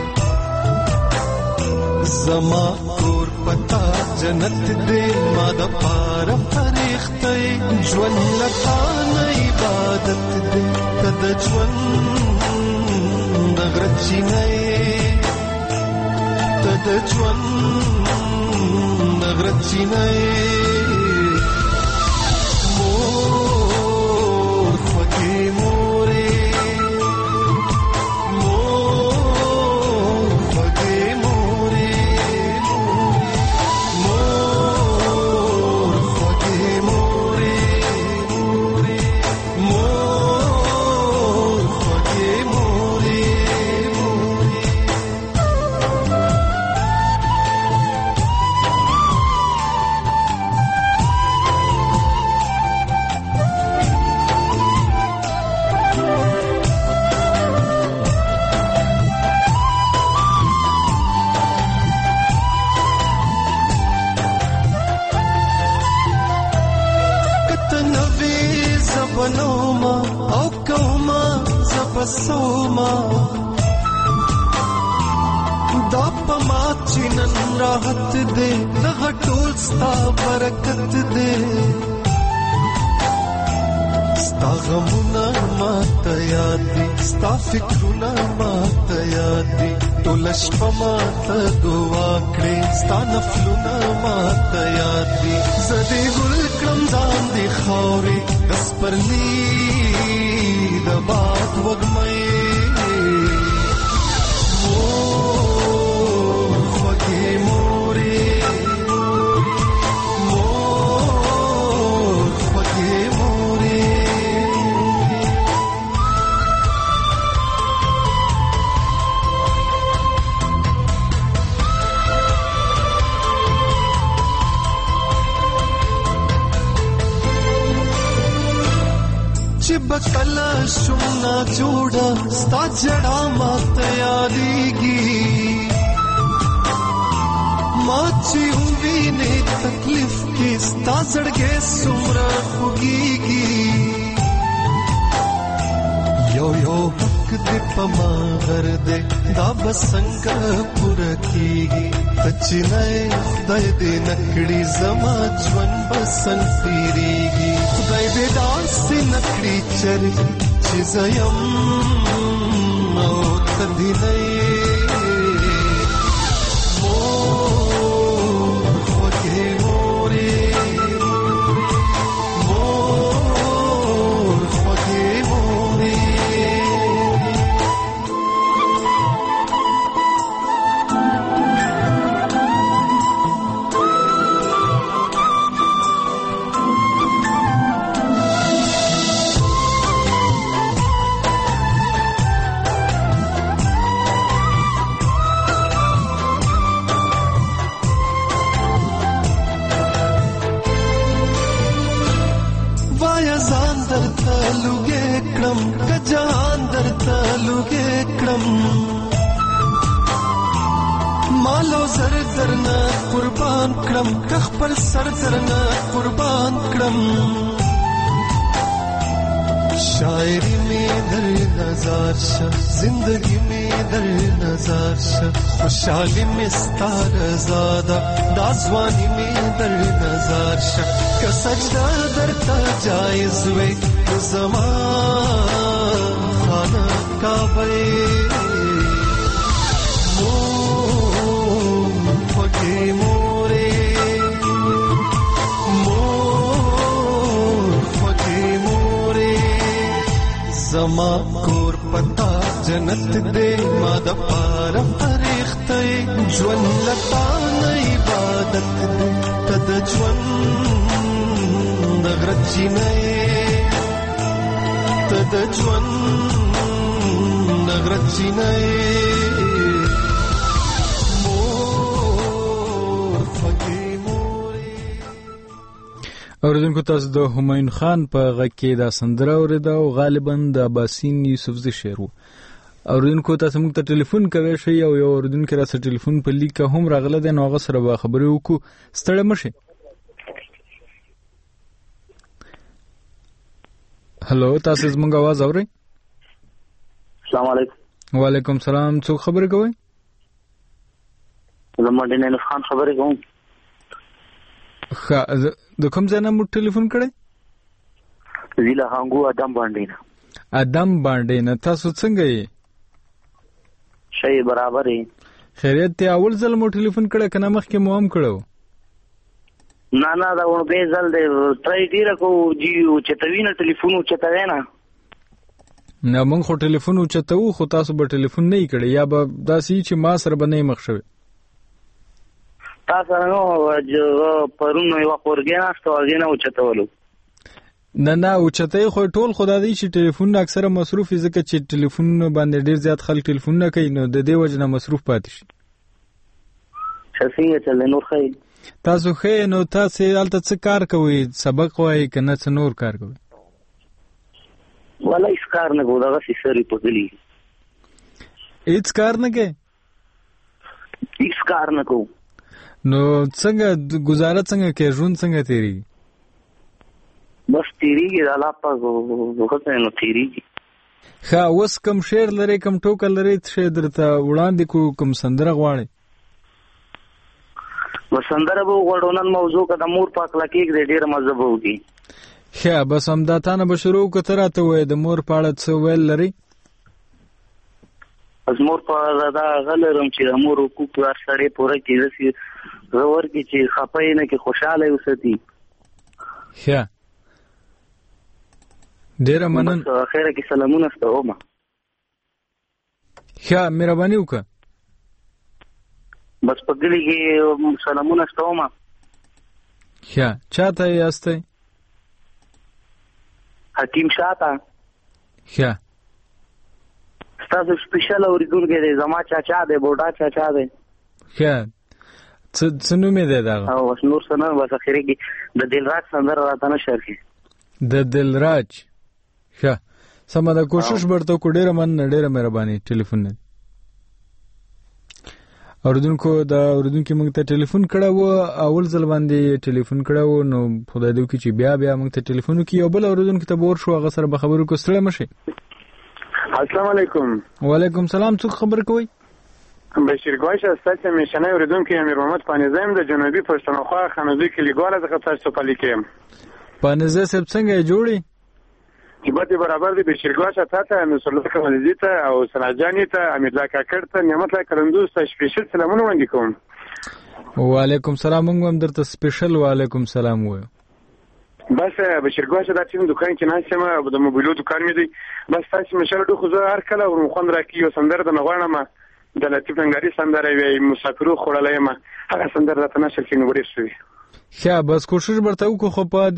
زما کور پتا جنت دے ما د پار فرښتې ژوند لتا نه عبادت دے تد ژوند د غرچینې تد ژوند د غرچینې سوما دا پما چنن راحت دے دغه ټول ستا برکت دے ستا غمونه ماته یاد دي ستا فکرونه ماته یاد دي ټوله شپه ماته دعا کړې ستا نفلونه ماته یاد دي زه دې ګل کړم ځان دې خاورې د سپرلي د باد وږمې مور خوږې مورې مور خوږې مورې چې بکله شم نا جوړه ستا جړه ماته یادېږي ما چې ووینې تکلیف کې ستا زړګی څومره خوږېږي یو یو حق دې په ما غر دې دا به څنګه پوره کېږي ته چې نه خدای دې نه کړي زما ژوند به څنګه تېرېږي خدای دې داسې نه کړي چرې چې زه یم او ته دې نه یې مور خوږې مورې مور خوږې مورې جان درته لوګې کړم مالو زر درنه قربان کړم که خپل سر درنه قربان کړم شاعری می در نظر شه زندگی می در نظر شه خوشحالی می ستار زاده دازوانی می در نظر شه که سجده درته جایز وی زمان خانه کعبه مور خوږې مورې مور خوږې مورې زما کور پتا جنت دې ما د پاره فرښتې ژوند لتا نه عبادت دې ته د ژوند د غرچې نه ته د ژوند د غرچې نه اوریدونکو تاسو د همایون خان په غږ کې دا سندره اوریده او غالبا د عباسین یوسفزي شعر و. اوریدونکو تاسو موږ ته ټلیفون کوئ شئ او یو اوریدونکو را سره ټلیفون په لیکه هم راغله دی نو هغه سره به خبرې وکړو. ستړی مه شئ. هلو تاسو زموږ اواز اورئ؟ السلام علیکم. وعلیکم سلام. څوک خبرې کوئ؟ زه مدینه خان خبرې کوم. ښه د کوم ځای نه مو ټلیفون کړی؟ ضلع هنګو ادم باندې نه. ادم باندې نه. تاسو څنګه یې؟ ښه برابر یې. خیریت دی. اول ځل مو ټلیفون کړی که نه مخکې مو هم کړی و؟ نه نه دا وربې ځل دی ټرای ډېره کوو جي اوچتوي نه ټلیفون اوچتوی نه نه موږ خو ټلیفون اوچتوو خو تاسو به ټلیفون نه یې کړی یا به داسې چې ما سره به نه یې مخ شوی. تا سره نو پرون یوه خورګۍ ناسته وه هغې نه اوچتولو. نه نه اوچتوی خو ټول خو دا دی چې ټلیفونونه اکثره مصروف وي ځکه چې ټلیفونونه باندې ډېر زیات خلک ټلیفونونه کوي نو د دې وجې نه مصروف پاتې شي. ښه څنګه چل دی نور ښه یې؟ تاسو ښه یې. نو تاسې هلته څه کار کوئ؟ سبق وایئ که نه څه نور کار کوئ؟ والا هېڅ کار نه کوو دغسې سر یې پغلي. هېڅ کار نه کوئ؟ هېڅ کار نه کوو. نو څنګه گزاره څنګه کوي؟ ژوند څنګه تېرېږي؟ بس تېرېږي د الله پاک وخت نو تېرېږي. ښه اوس کوم شعر لرئ کوم ټوکه لرئ څه شی درته وړاندې کړو کوم سندره غواړئ؟ و سندره به وغواړو نن موضوع که د مور پاک لکېږ دی ډېره مزه به وکړي. ښه بس همدا تا نه به شروع وکړو. ته راته ووایې د مور په اړه څه ویل لري؟ از مور په اړه دا هغه لرم چې د مور حقوق هر سړی پوره کړي، داسې زه ورکړي چې خفه یې نه کړي، خوشحاله یې وساتي. ښه ډېره مننه. بس اخره کې سلامونه سته ومه. ښه مهرباني وکړه. بس په کلي کې سلامونه سته ومه. ښه چا ته یاستی؟ حکیم شاه ته. ښه ستاسو سپیشل اوریدونکی دی، زما چاچا دی، بوډا چاچا دی. ښه څه نوم یې دی دغه؟ او بس نور څه نه، بس اخرې کې د دلراج سندره راته نه شر کړي. د دلراج. ښه سمه ده، کوشش به درته وکړو. ډېره مننه، ډېره مهرباني. ټلیفون نه اوریدونکو دا اوریدونکي موږ ته ټلیفون کړی و، اول ځل باندې ټلیفون کړی و، نو خدای دې وکړي چې بیا بیا موږ ته ټلیفون وکړي. یو بل اوریدونکي ته به ورشو، هغه سره به خبرې وکړو. ستړی مه شئ. السلام علیکم. وعلیکم سلام. څوک خبرې کوئ؟ بشیر ګواشه ستاسو میشنه اوریدونکي امیر محمد پانیزه یم د جنوبي پښتونخوا خانوزي کلیګواله څخه تاسو په لیکم. پانیزه صاحب څنګه جوړی؟ جبته برابر دی. بشیر ګواشه تاسو نصر الله کمالزی ته او سناجانی ته امیر الله کاکړ ته نعمت الله کلندوز ته سپیشل سلامونه وړاندې کوم. وعلیکم سلام. موږ هم درته سپیشل وعلیکم سلام وایو. بس بشیر ګواشه دا چې دکان کې ناشم د موبایلو دکان مې دی. بس تاسو مشاله دوه خو زه هر کله ورمخون راکی یو سندر د نغواړم د لطیف ننګاری سندره وی مسافرو خړلې ما هغه سندره راته نشل کې نو ورې شوې. ښه بس کوشش برته وکړو، خو په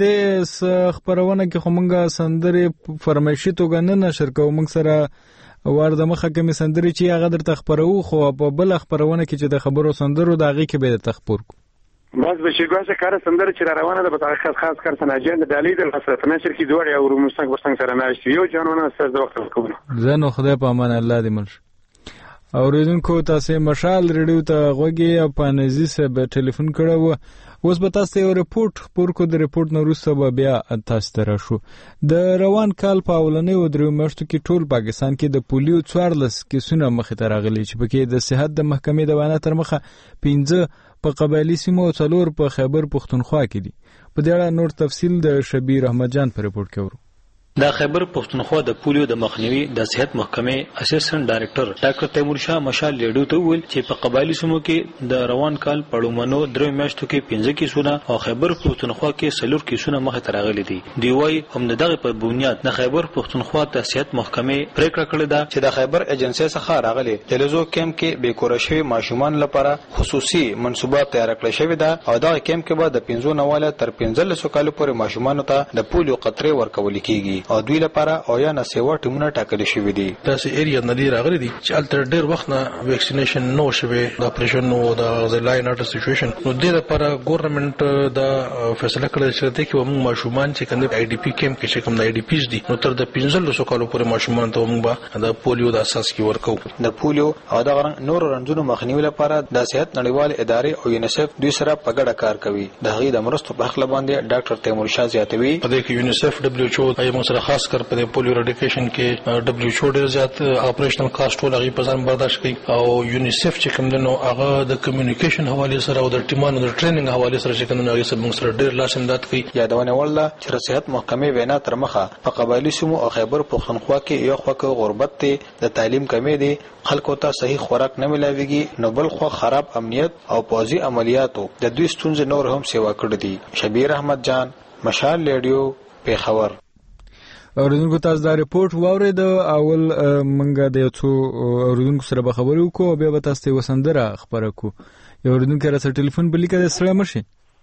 دې خبرونه کې خو مونږه سندرې فرمایشي توګه نه نشر کوو. مونږ سره وار د مخه کې مې سندرې چې هغه درته خپرو، خو په بل خبرونه کې چې د خبرو سندرو د هغې کې به درته خپور کړو. بس بشیر ګواشه کار سندره چې را روانه ده په خاص خاص کار سناجان د ډالۍ د لاسه په نشر کې دوړ او رومستنګ ورسنګ سره ناشتي یو جانونه سره د وخت کوم. زه نو خدای په امان الله دې مل. اوریدونکو تاسو مشال ریډیو ته غوږی او پانیزي صاحب ټلیفون کړو. اوس به تاسو یو ریپورت پور کو. د ریپورت نو وروسته به بیا تاسو ته راشو. د روان کال په اولنیو درې میاشتو کې ټول پاکستان کې د پولیو څوارلس کیسونه مخې ته راغلي، چې پکې د صحت د محکمې د وینا تر مخه پنځه په قبایلي سیمو او څلور په خیبر پښتونخوا کې دي. په دې اړه نور تفصیل د شبیر احمد جان په ریپورت کې ورو. د خیبر پښتونخوا د پولیو د مخنیوي د صحت محکمې اسسټنټ ډایریکټر ډاکټر تیمور شاه مشال لیډو ته ویل چې په قبایلی سیمو کې د روان کال پړومنو درې میاشتو کې پنځه کیسونه او خیبر پښتونخوا کې څلور کیسونه مخې ته راغلي دي. دی وايي هم دغه په بنیاد د خیبر پښتونخوا د صحت محکمې پریکړه کړې ده چې د خیبر ایجنسی څخه راغلي د لزو کیمپ کې بیکوره شوی ماشومان لپاره خصوصي منصوبات تیار کړل شوی ده او دا کیمپ کې به د پنځو نواله تر پنځلسو کالو پورې ماشومان ته د پولیو قطرې ورکول کیږي او دوی لپاره او یا نسوا ټیمونه ټاکل شوی دي. تاسو ایریا نه لري راغلي دي چې الټر ډیر وخت نه ویکسینیشن نو شوی د اپریشن نو د لاین اټ سچويشن نو د لپاره ګورنمنت د فیصله کړې چې د کوم ماشومان چې کنده آی ډی پی کیمپ کې چې کوم د آی ډی پیز دي نو تر د پنځلسو کالو پورې ماشومان ته موږ د پولیو د اساس کې ورکو. د پولیو او د نور رنځونو مخنیوي لپاره د صحت نړیوال ادارې او یونیسف دوی سره په ګډه کار کوي. د هغې د مرستو په حق باندې ډاکټر تیمور شاه زیاتوي په دې کې یونیسف دبليو ایچ او ایمو سره خاص کر په پولیو ریډیکیشن کې دبليو ایچ او ډیر زیات اپریشنل کاست ټول هغه په ځان برداشت کوي او یونیسف چې کوم دنو هغه د کمیونیکیشن حواله سره او د ټیمانو د ټریننګ حواله سره چې کوم هغه سره موږ سره ډیر لاس امداد کوي. یادونه ولله چې صحت محکمې وینا تر مخه په قبایلی سیمو او خیبر پښتونخوا کې یو خو غربت ته د تعلیم کمی دي، خلکو ته صحیح خوراک نه ملاويږي، نو بل خو خراب امنیت او پوځي عملیاتو د دوی ستونزې نور هم سیوا کړې دي. شبیر احمد جان مشال لیډیو پیښور. اوریدونکو تاسو دا ریپورت واورید. اول منګه د یو څو اوریدونکو سره به خبرې وکړو او بیا به تاسو ته وسندره خبره کو. یو اوریدونکو را سره ټلیفون بلی کړه سره مرشي.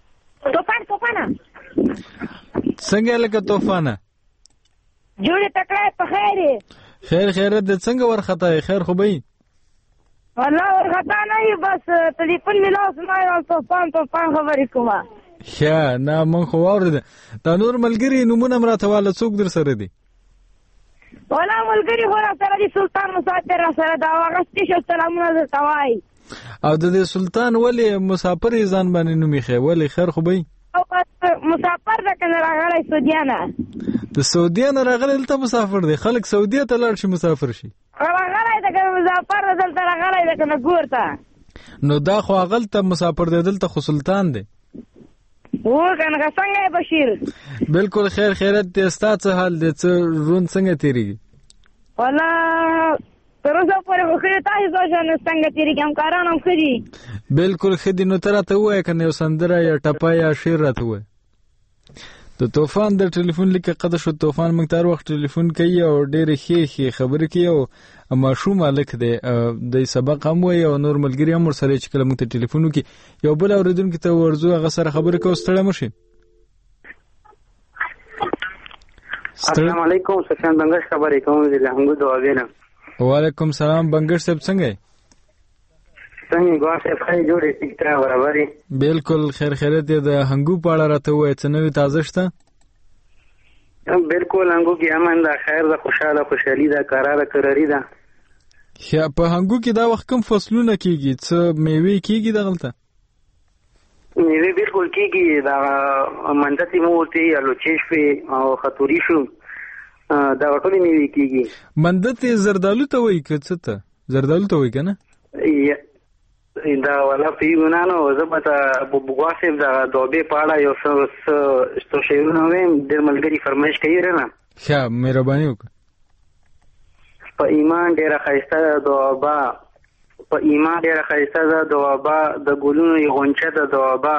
طوفان طوفان څنګه لکه طوفانه جوړه تکړه په خیر خیر خیرت د څنګه ورخته خیر خو به والله ورخته نه بس ټلیفون ملاوس ما طوفان طوفان خبرې کومه. ښه نه مونږ خو واورېده. دا نور ملګري نومونه هم راته واله څوک در سره دي؟ والا ملګري خو را سره دي سلطان مسافر را سره دا هغه سپیشل سلامونه درته وایي. او د دې سلطان ولې مسافر یې ځان باندې نوم ایښی ولې خیر خو به مسافر ده که نه راغلی سعودیا نه د سعودیا نه راغلی دلته مسافر دی. خلک سعودیا ته لاړ شي مسافر شي راغلی ده که مسافر ده دلته راغلی ده که نه ګور ته نو دا خو هغلته مسافر دی دلته خو سلطان دی. و کنه څنګه بشیر؟ بالکل خیر خیرت دې. ستا څه حال دی؟ څه ژوند څنګه تیریږي؟ والا تر اوسه پورې خو ښه تاسو څنګه څنګه تیریږي؟ همکاران هم ښه دي؟ بالکل ښه دي. نو ته راته ووایه که نه یو سندره یا ټپه یا شعر راته ووایه. د طوفان د ټلیفون لیکه قطع شو. طوفان موږ ته هر وخت ټلیفون کوي او ډېرې ښې ښې خبرې کوي او ماشوم هلک دی، دی سبق هم وایي او نور ملګري هم ورسره چې کله موږ ته ټلیفون وکړي یو بل اورېدونکي ته ورځو هغه سره خبرې کوو. ستړی مه شي. السلام علیکم. سفیان بنګش خبرې کوم د لهنګو دعاوې نه. وعلیکم سلام بنګش صاحب څنګه یې؟ څنګه ګوا صاحب ښه جوړې ټیک ټاک برابر یې؟ بالکل خیر خیرت یې. د هنګو په اړه راته ووایه څه نوي تازه شته؟ بالکل هنګو کې امن ده، خیر ده، خوشحاله خوشحالي ده، کراره کراري ده. په هنګو کې دا وخت کوم فصلونه کېږي؟ څه میوې کېږي دغلته؟ میوې بالکل کېږي. دا منځتې مو ورته الوچې شوې او خطوري شو، دا ټولې میوې کېږي. منځتې زردالو ته وایي که څه ته؟ زردالو ته وایي که نه؟ دا والا پیږو نه نو زه به ته بوګوا صاحب د دوبې په اړه یو څه شعرونه وایم، ډېر ملګري فرمایش کوي رانه. ښه مهرباني وکړه. په ایمان ډېره ښایسته ده دوابا، په ایمان ډېره ښایسته ده دوابا، د ګلونو یې غونچه ده دوابا،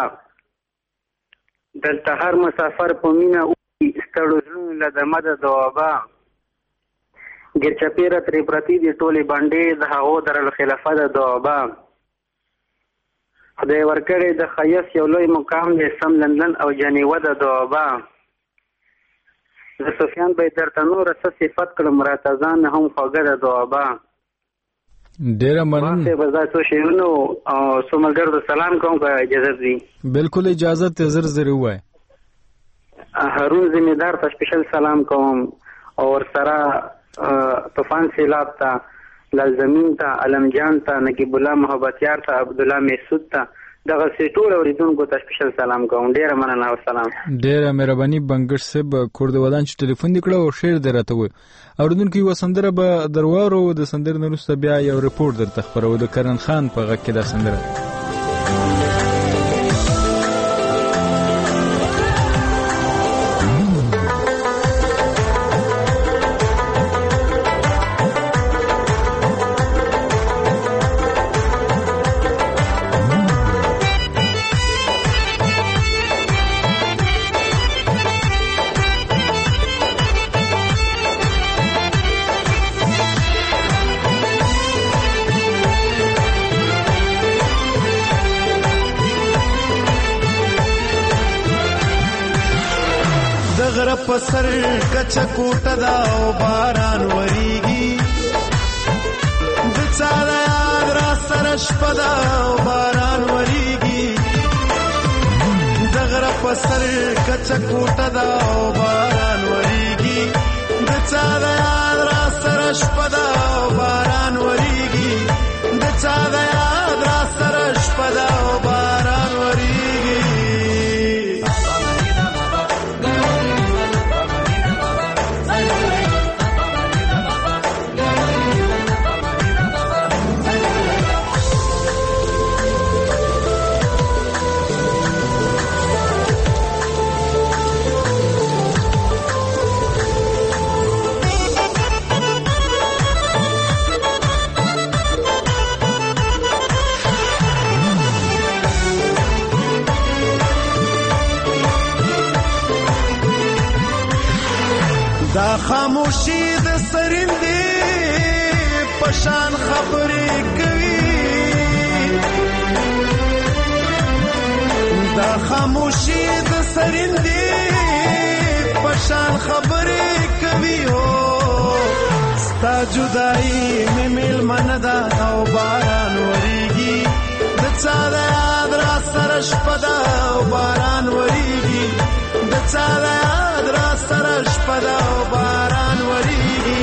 دلته هر مسافر په مینه اوسي ستړو زړونو له دمه ده دوابا، ګرچاپېره ترې پرتې دي ټولې بنډې د هغو درالخلافه ده دوابا، خدای ورکړی د ښایست یو لوی مقام دی سم لندن او جنیوه ده دوابا، زه سفیان به یې درته نوره څه صفت کړم راته ځان نه هم خوږه ده دوابا. ډېره مننه. بس دا څو شعرونه او څو ملګرو ته سلام کوم که اجازت وي؟ بالکل اجازت دی، زر زر ووایه. هارون ذمېدار ته سپیشل سلام کوم او ورسره طوفان سیلاب ته، لازمین ته، علم جان ته، نقیب الله محبتیار ته، عبدالله محسود ته، دغه سې ټول اورېدونکو ته سپیشل سلام کوم. ډېره مننه او سلام. ډېره مهرباني بنګش صاحب کور د ودان چې ټلیفون دې کړه او شعر دې راته ووایه. اورېدونکو یوه سندره به در واورو، د سندرې نه وروسته بیا یو رپورټ درته خپروو. د کرن خان په غږ کې دا سندره. پسر کچا کوټه دا او باران وریږي، د چا د یاد را سره شپه دا او باران وریږي، د غره پسر کچا کوټه دا او باران وریږي، د چا د یاد را سره شپه دا او باران وریږي، د چا د یاد را سره شپه دا او باران وریږي. دا خاموشي د سرندې پشان خبرې کوي، دا خاموشي د سرندې پشان خبرې کوي، هو ستا جدایي مې میلمنه ده او باران وریږي، د چا د یاد را سره شپه ده او باران وریږي، د چا د یاد را سره شپه ده او باران وریږي.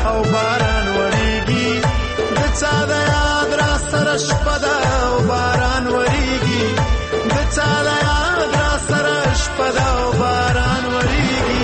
او باران وریږي د چا د یاد را سره شپه ده او باران وریږي د چا د یاد را سره شپه ده او باران وریږي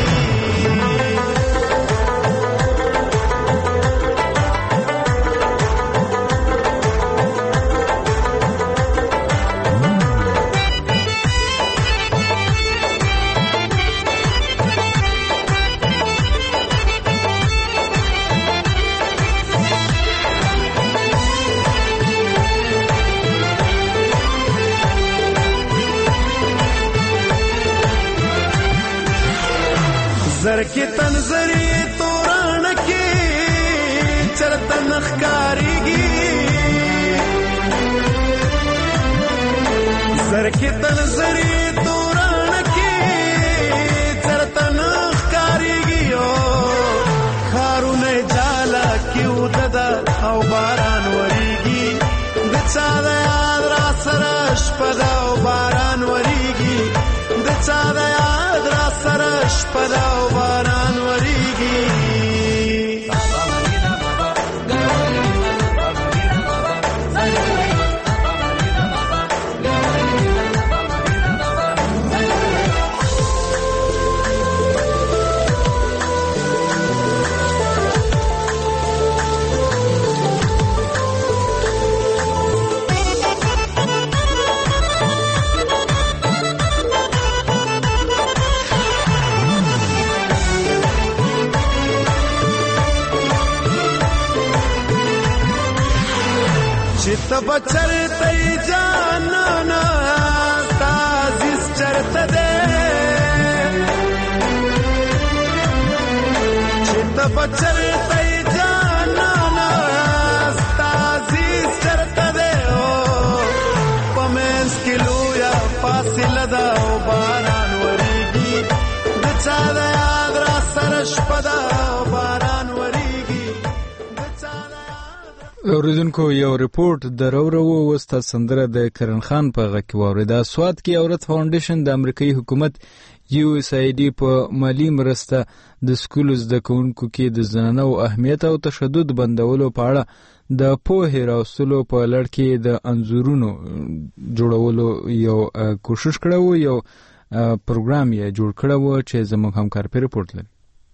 زرکی تنظری توران کی چرته نخکاریږي زرکی تنظری توران کی چرته نخکاریږي او خارونه جالا کیو ددا او باران وریږي د چا د یاد را سره شپه ده او باران وریږي د چا د یاد را سره شپه ده او باران وریږي تب چرته جانانا تازیس چرته ده تب چرته جانانا تازیس چرته ده پمنس کلو یا فاصله ده او باران وریږي د چا د یاد را سره شپه ده او باران وریږي اوریدونکو یو ریپورت درورو وستا سندره د کرن خان په غږ کې واورېده. سواد کې اورت فاونډیشن د امریکایي حکومت یو اس ای ډي په مالی مرسته د سکولو زده کوونکو کې د زنانو اهمیت او تشدد بندولو په اړه د پوهې راوستلو په لړ کې د انځورونو جوړولو یو کوشش کړو، یو پروګرام یې جوړ کړو چې زموږ همکار په ریپورت لري.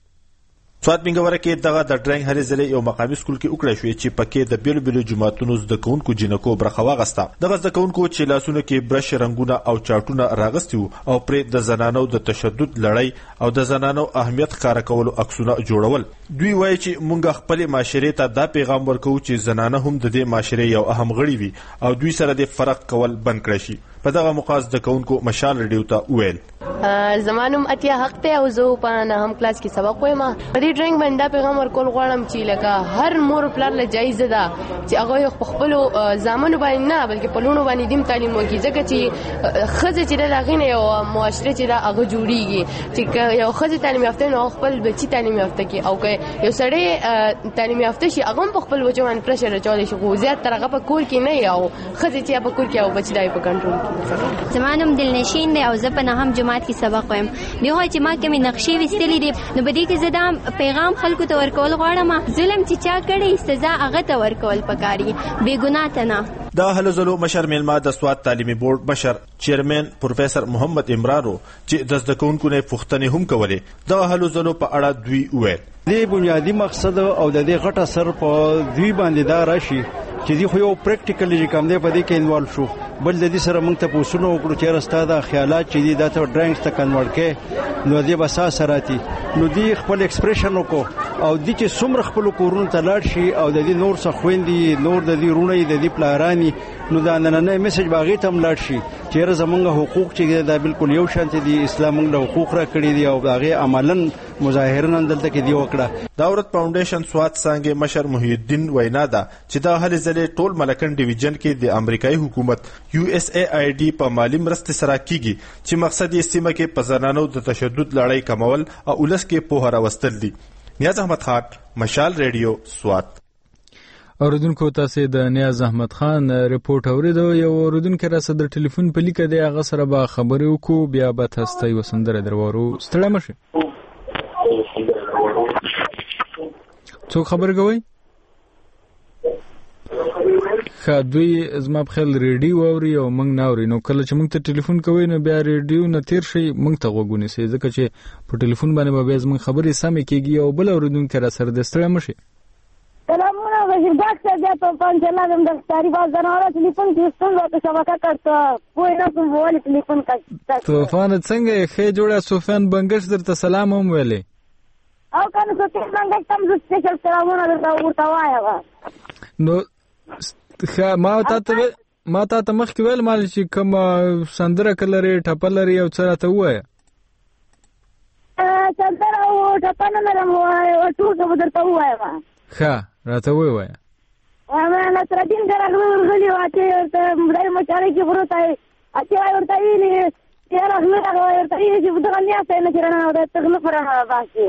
سواد منګوره کې دغه د ډرنګ هرې ضلع یو مقامي سکول کې وکړه شوې چې پکې د بیلو بیلو جماعتونو زده کوونکو جنکو برخه واغسته. دغه زده کوونکو چې لاسونو کې برش رنګونه او چاټونه راغستي وو او پرې د زنانو د تشدد لړۍ او د زنانو اهمیت ښکاره کولو عکسونه جوړول. دوی وایي چې مونږ خپل معاشرې ته دا پیغام ورکوو چې زنانه هم د دې معاشرې یو اهم غړي وي او دوی سره د فرق کول بند کړی شي. په دغه مقاصد د کوونکو مشال ریډیو ته وویل زمانم اتیا حق ته او زه په نه هم کلاس کې سبق وایم. په دې ډرنګ باندې پیغام ورکول غواړم چې لکه هر مور پلار له جایزه ده چې هغه خپل ځامنو باندې نه بلکې په لونو باندې دیم تعلیم وکړي، ځکه چې خزه چې د غینه یو معاشره چې دا هغه جوړیږي چې یو خزه تعلیم یافته نو خپل بچی تعلیم یافته کی او که یو سړی تعلیم یافته شي هغه په خپل وجه باندې پرشر چولې شي، خو زیات تر هغه په کور کې نه یو خزه چې په کور کې او بچی دای په کنټرول کې. زمانم دلنشین دی او زه په نهم جماعت کې سبق وایم. دی هو چې ما کومې نقشې وستلې دي نو بده کې زه دا پیغام خلکو ته ورکول غواړم ظلم چې چا کړی سزا هغه ته ورکول پکاري بے ګناه ته نه. دا هلو زلو مشر میلما د سواد تعلیمي بورډ مشر چیرمن پروفیسور محمد عمرانو چې د زده کوونکو نه پوښتنې هم کولې. دا هلو زلو په اړه دوی وویل دې بنیادی مقصد او د دې غټه سر په دوی باندې دا راشي چې دی خو یو پریکټیکلی چې کوم دی په دې کې انوالو شو، بل د دې سره موږ ته پوښتنه وکړو چې راستا دا خیالات چې دی دا ته ډرنګز ته کنورټ کې نو دې بسا سراتی نو دی خپل ایکسپریشن وکړو او دې چې څومره خپل کورونو ته لاړ شي او د دې نور څه خويندې نور د دې رونه د دې پلارانی نو دا نننې میسج باغې ته ملاړ شي چې زمونږ حقوق چې دا بالکل یو شانتي دي، اسلام موږ له حقوق را کړی دي او هغه عملاً مظاهره نن دلته کې دی وکړه. داورت فاونډیشن سواد څنګه مشر محی الدین وینا ده چې دا هلې ځلې ټول ملکن ډیویژن کې د امریکایي حکومت یو اس ای آی ډي په مالی مرستې سره کیږي چې مقصد یې سیمه کې په زنانو د تشدد لړۍ کمول او ولس کې پوهه راوستل دي. نیاز احمد خان، مشال ریډیو، سواد. اوریدونکو تاسو د نیاز احمد خان ریپورت اوریدو. یو اوریدونکو را سره د ټلیفون په لیکه دی هغه سره به خبرې وکړو، بیا به تاسو ته وسندره درورو. ستړی مشه. څوک خبر کوي؟ ښه دوی زما په خیال ریډیو اوري او موږ نه اوري، نو کله چې موږ ته ټلیفون کوئ نو بیا ریډیو نه تیر شئ موږ ته غوږ ونیسئ، ځکه چې په ټلیفون باندې به بیا زموږ خبرې سمې کېږي او بل اورېدونکی را سره د ستړی مه شي. سلامونه بشیر ډاکټر بیا په پنځه لازم د ښکاري بازارونه ټلیفون کې ستونزه په شبکه کړ پوه نه شوم ولې ټلیفون کړ. طوفان څنګه یې؟ ښې جوړه سفیان بنګش درته سلام هم ویلې او کنه سفیان بنګش ته هم زه سپیشل سلامونه درته ورته وایم. نو ما تا ته ما تا ته مخکې ویل مال چې کوم سندره که لرې ټپه لري او څه راته ووایه. سندره او ټپه نه لرم ټول به درته ووایم. ښه راته ووایه. نصرالدین ګرل ورغلي وه چې ورته خدای مچارۍ کې پروت دی چې ورته ویلي یاره غله ورته ویلي چې دغه نیاستی نه چې رانه تغلف رانه باسي.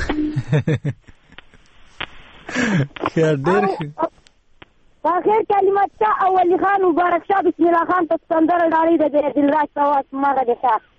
ډېر ښه. فاخر کلمات شاه او ولی خان مبارک شاه بسم الله خان ته سندره ډالۍ ده د دلراج سواس ماغه ده.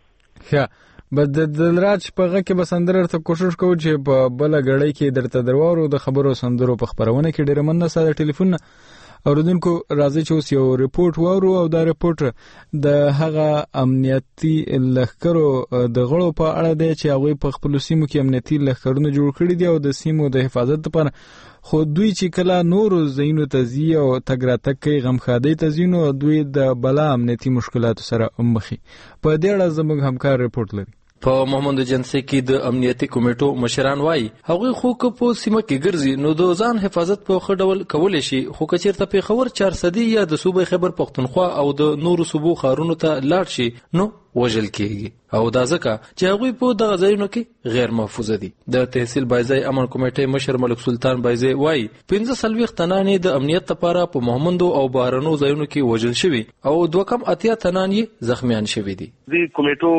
ښه بس د دلراج په غږ کې به سندره ورته کوشش کوو چې په بله ګړۍ کې درته درواورو د خبرو سندرو په خپرونه کې. ډېره مننه ستا د ټلیفون نه. اوریدونکو راځئ چې اوس یو ریپورټ واورو او دا ریپورټ د هغه امنیتي لښکرو د غړو په اړه دی چې هغوی په خپلو سیمو کې امنیتي لښکرونه جوړ کړي دي او د سیمو د حفاظت لپاره، خو دوی چې کله نورو ځایونو ته ځي او تګ راتګ کوي غمخادۍ ته ځي نو دوی د بلا امنیتي مشکلاتو سره مخ وي. په دې اړه زموږ همکار ریپورټ لري. په محمد جنسي کې د امنیتي کمیټو مشران وایي هغوی خو که په سیمه کې ګرځي نو د ځان حفاظت په ښه ډول کولی شي، خو که چېرته پېښور چارسدي یا د صوبې خیبر پښتونخوا او د نورو صوبو ښارونو ته لاړ شي نو وژل کېږي، او دا ځکه چې هغوی په دغه ځایونو کې غیر محفوظه دي. د تحصیل بایزی امن کمیټې مشر ملک سلطان بایزی وایي پنځه څلوېښت تنان یې د امنیت لپاره په مهمندو او بهرنو ځایونو کې وژل شوي او دوه کم اتیا تنان یې زخمیان شوي دي. دې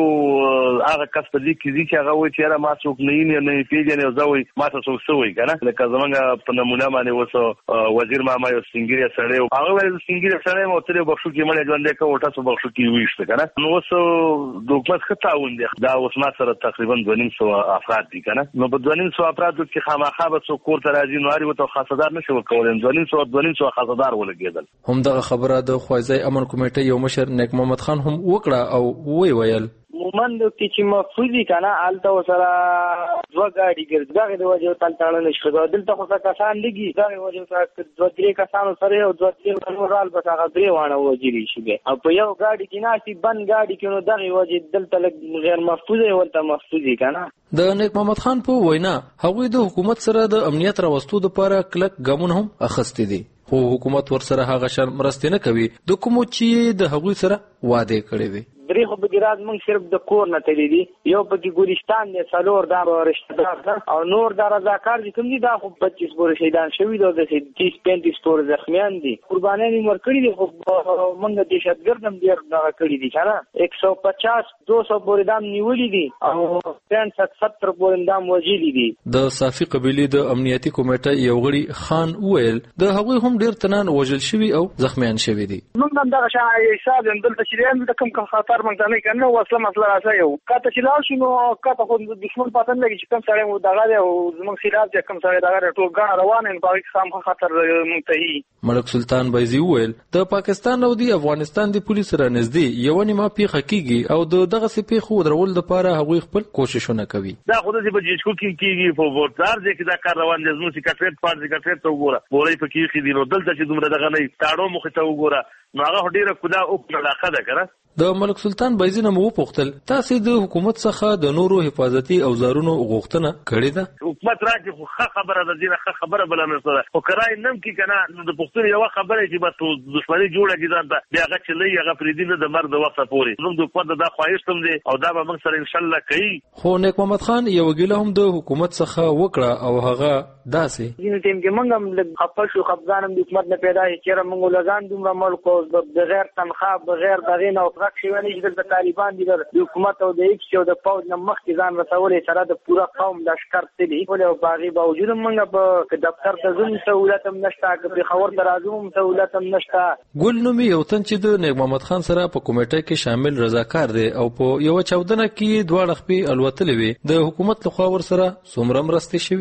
کمیټو هغه کس په دې کې دي چې هغه وایي چې یاره ما څوک نه یې نه یې پېژنې او زه وایي ما ته څوک څه وایي که نه. لکه زمونږ په نمونه باندې اوس وزیر ماما یو سپین ږیری سړی و، هغه ویل زه سپین ږیری سړی یم او ته دې بخښو کې مړی ژوندی کوه او تاسو بخښو کې وویشته که نه. نو اوس د حکومت ښه تعاون دی. دا اوس ما سره تقریبا دوه نیم سوه افراد دي که نه. نو په دوه نیم سوه افرادو کې خامخا به څوک کور ته راځي نو هر یو ته خاصدار نه شي ورکولی. دوه نیم سوه دوه نیم سوه خاصدار ولګېدل. همدغه خبره د خوایزی امن کمیټې یو مشر نیک محمد خان هم وکړه او وی ویل مومند کې چې محفوظي که نه هلته ورسره دوه ګاډي ګرځي، دغې د وجې ورته هلته اړه نه شي ښه. دلته خو څه کسان لږي، دغې وجې ورته دوه درې کسانو سره او دوه درې نور رال بس هغه درې واړه وژلي شي بیا او په یو ګاډي کې ناستي بند ګاډي کې نو دغې وجې دلته لږ غیر محفوظه ورته محفوظي که نه. د نیک محمد خان په وینا هغوی د حکومت سره د امنیت راوستو دپاره کلک ګامونه هم اخیستي دي، خو حکومت ورسره هغه شان مرستې نه کوي د کومو چې د هغوی سره وعدې کړې وي. درې خو پکې راز موږ صرف د کور نه تللی دي، یو پکې ګورستان دی، څلور دا رشته دار ده او نور دا رضاکار دي کوم دي دا خو پچیس پورې شهیدان شوي دي او د تیس پینتیس پورې زخمیان دي. قربانیان یې ورکړي دي خو موږ دهشتګرد هم ډېر دغه کړي دي که نه. ایک سو پچاس دو سو پورې دام نیولي دي او پنځه ستر پورې دام وژلي دي. د صافي قبیلې د امنیتي کمیټې یو غړي خان وویل د هغوی هم ډېر تنان وژل شوي او زخمیان شوي دي. موږ هم دغه شان حساب یم دلته چې د کوم کوم خطر موږ ته نه کنه وسله مسله راځي یو کاته چې لاړ شو نو کاته خو د دښمن پاتن لګي چې کوم سړی مو دغه دی او زموږ خلاف چې کوم سړی دغه ټول ګڼه روان ان په سم خطر منتهي. ملک سلطان بایزي وویل د پاکستان او د افغانستان د پولیس سره نږدې یو نیمه پیښه کیږي او د دغه سي پیښو درول لپاره هغوی خپل کوششونه کوي. دا خو د بجیشکو کې کیږي په ورتار ځکه دا کار روان دي. زموږ سیکریټریټ پارت سیکریټریټ ته وګوره بولې په کې خې دي نو دلته چې دومره دغه نه تاړو مخ ته وګوره نو هغه ډیره خدا او علاقه ده کنه. د ملک سلطان بایزي نه مو وپوښتل تاسو د حکومت څخه د نورو حفاظتي اوزارونو غوښتنه کړې ده؟ حکومت راځي خو ښه خبره ده، دینه ښه خبره بل نه سره خو کرای نم کې کنه نو د پښتون یو خبره چې به دښمنی جوړه کیده ده بیا هغه چې لې هغه پریدینه د مرد وخت پوري زموږ د حکومت د خواهش تم دي او دا به موږ سره ان شاء الله کوي. خو نیک محمد خان یو ګیله هم د حکومت څخه وکړه او هغه داسې دینه تیم کې موږ هم لږ خپل شو خپګانم د حکومت نه پیدا چې موږ لګان دومره ملک او بغیر تنخواه بغیر دغه او فرق شي ونی چې د طالبان دي د حکومت او د ایکس او د پاوز نه مخکې ځان رسولې سره د پورا قوم لشکر تلي او باغي باوجود موږ په دفتر ته ځو سہولت هم نشته که خبر درازو هم سہولت هم نشته. ګل نومي یو تن چې د نیک محمد خان سره په کمیټه کې شامل رضاکار دی او په یو چاودنه کې دواړه خپې الوتلې وي د حکومت لخوا ور سره څومره مرستې شوي؟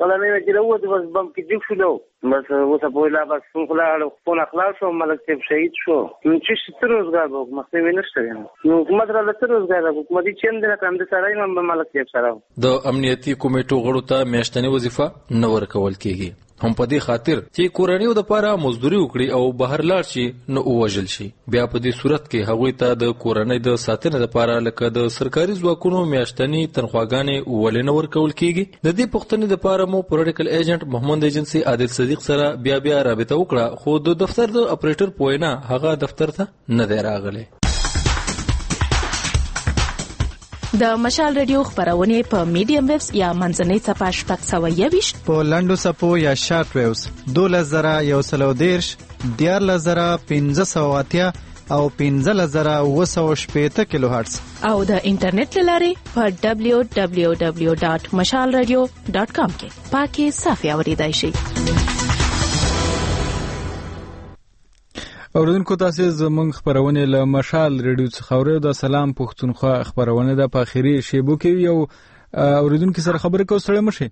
کله نه چې راووت بس بم کې جګ شو بس اوس په لا بس خپل خپل اخلاص او ملک ته شهید شو نو چې ستر روزګار وو مخته وینشته نو حکومت را لته روزګار حکومت چې هم د کم د سره نه ملک ته سره د امنیتي کمیټو غړو ته میاشتنی وظیفه نه ورکول کیږي هم په دې خاطر چې کورنیو د پاره مزدوري وکړي او بهر لاړ شي نو وژل شي بیا په دې صورت کې هغوی ته د کورنۍ د ساتنې لپاره لکه د سرکاري ځواکونو میاشتنی تنخواګانې ولې نه ورکول کیږي د دې پوښتنې لپاره مو پولیټیکل ایجنټ محمد ایجنسي عادل صدیق سره بیا بیا رابطه وکړه خو د دفتر د اپریټر پوینا هغه دفتر ته نه دی راغلی د مشال ریډیو خبرونه په میډیم ویوز یا منځنۍ صفحه شپږ سوه یوویشت په لنډو صفحو یا شارټ ویوز دولس زره یو سل او دېرش دیارلس زره پنځه سوه اتیا او پنځلس زره اووه سوه شپېته کیلو هرتز او د انټرنیټ له لارې په ډبلیو ډبلیو ډبلیو ډاټ مشال ریډیو ډاټ کام کې پاکي صافي اوریدای شئ. اوریدونکو تاسو زموږ خبرونه له مشال ریډیو څخه اورئ. د سلام پښتونخوا خبرونه د پاخري شیبو کې یو اوریدونکو سره خبرې کوو. سره مشه.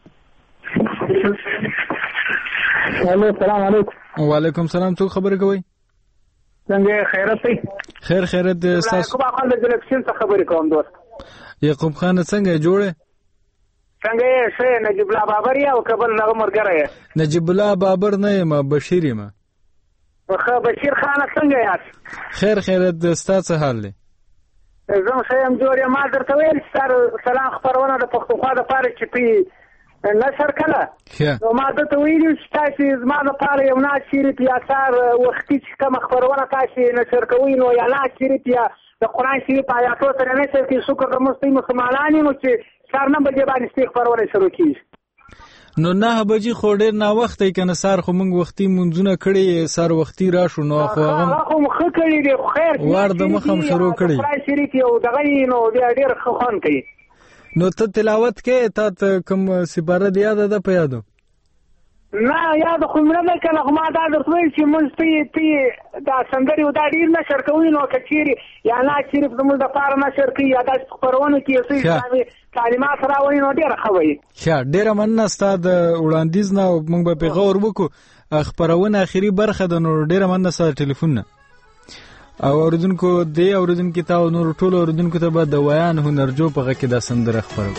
الو السلام علیکم. وعلیکم السلام. څوک خبرې کوي؟ څنګه خیرت دی؟ خیر خیرت تاسو. کوم خپل د الیکشن څخه خبرې کوم دوست. یعقوب خان څنګه جوړه؟ څنګه یې شه نجیب الله بابر یا کبل نغه مرګره؟ نجیب الله بابر نه یم بشیر یم. خو بشیر خان څنګه یاست؟ خیر خیرت ستاسو حال دی؟ زه شایم جوړ یم. ما درته ویل چې سلام خبرونه د پښتونخوا د پاره چې پی نشر کړه نو ما درته ویلي چې تاسو زما دپاره یو ناشریف یا سار وختي چې کومه خبرونه تاسو نشر کوئ نو یا ناشریف یا د قرآن شریف آیاتو سره نشر کړي شکر د مسلمان مسلمانانو نو چې سار نه بجې باندې خبرونه شروع کیږي نو نه بجې خو ډېر نا وخت یې کنه سار خو موږ وختي منځونه کړي سار وختي راشو نو خو هغه خو مخ کړي دی خیر وار د مخم شروع کړي قرآن شریف یو دغه نو بیا ډېر خون کوي نو ته تلاوت کې ته کوم سپاره دی یاد ده په یادو نه یاد خو مې نه کله خو ما دا درته ویل چې موږ پی پی دا سندري دا ډېر نشر کوي نو کچيري یا نه صرف زموږ د پاره نشر کوي یا د خبرونه کې څه تعلیمات راوړي نو ډېر ښه وي. ښه ډېره مننه ستا د وړاندیز نه موږ به پې غور وکړو. خپرونه اخري برخه ده نو ډېره مننه ستا د ټلیفون نه. او اوریدونکو دې اوریدونکي ته او نور ټولو اوریدونکو ته به د ویان هنرجو په غږ کې دا سندره خپروو.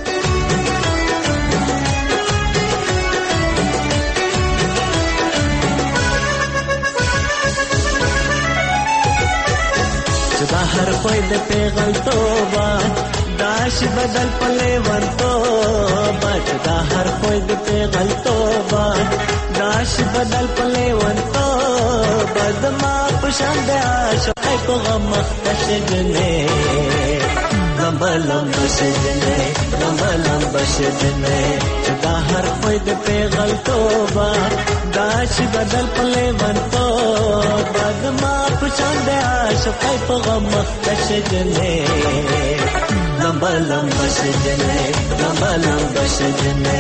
دا هر خوی د پیغل توبه داش بدل پلے ورتوبه دا هر خوی د پیغل توبه داش بدل پلے ورتوبه زما پشان د عاشق کو غم مختشجنے لمبا لمبا شجنے لمبا لمبا شجنے دا هر خوی د پیغل توبه داش بدل پلے ورتوبه زما پشان د عاشق کو غم مختشجنے لمبا لمبا شجنے لمبا لمبا شجنے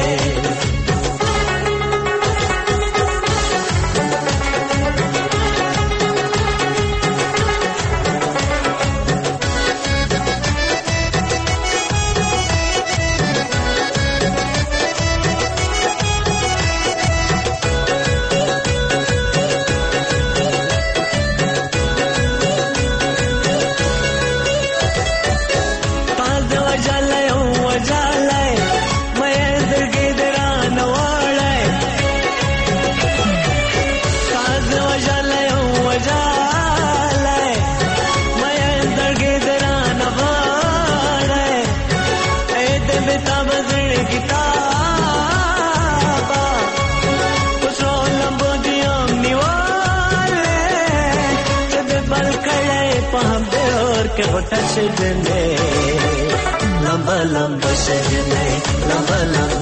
लंबा लंबा सजने लंबा लंबा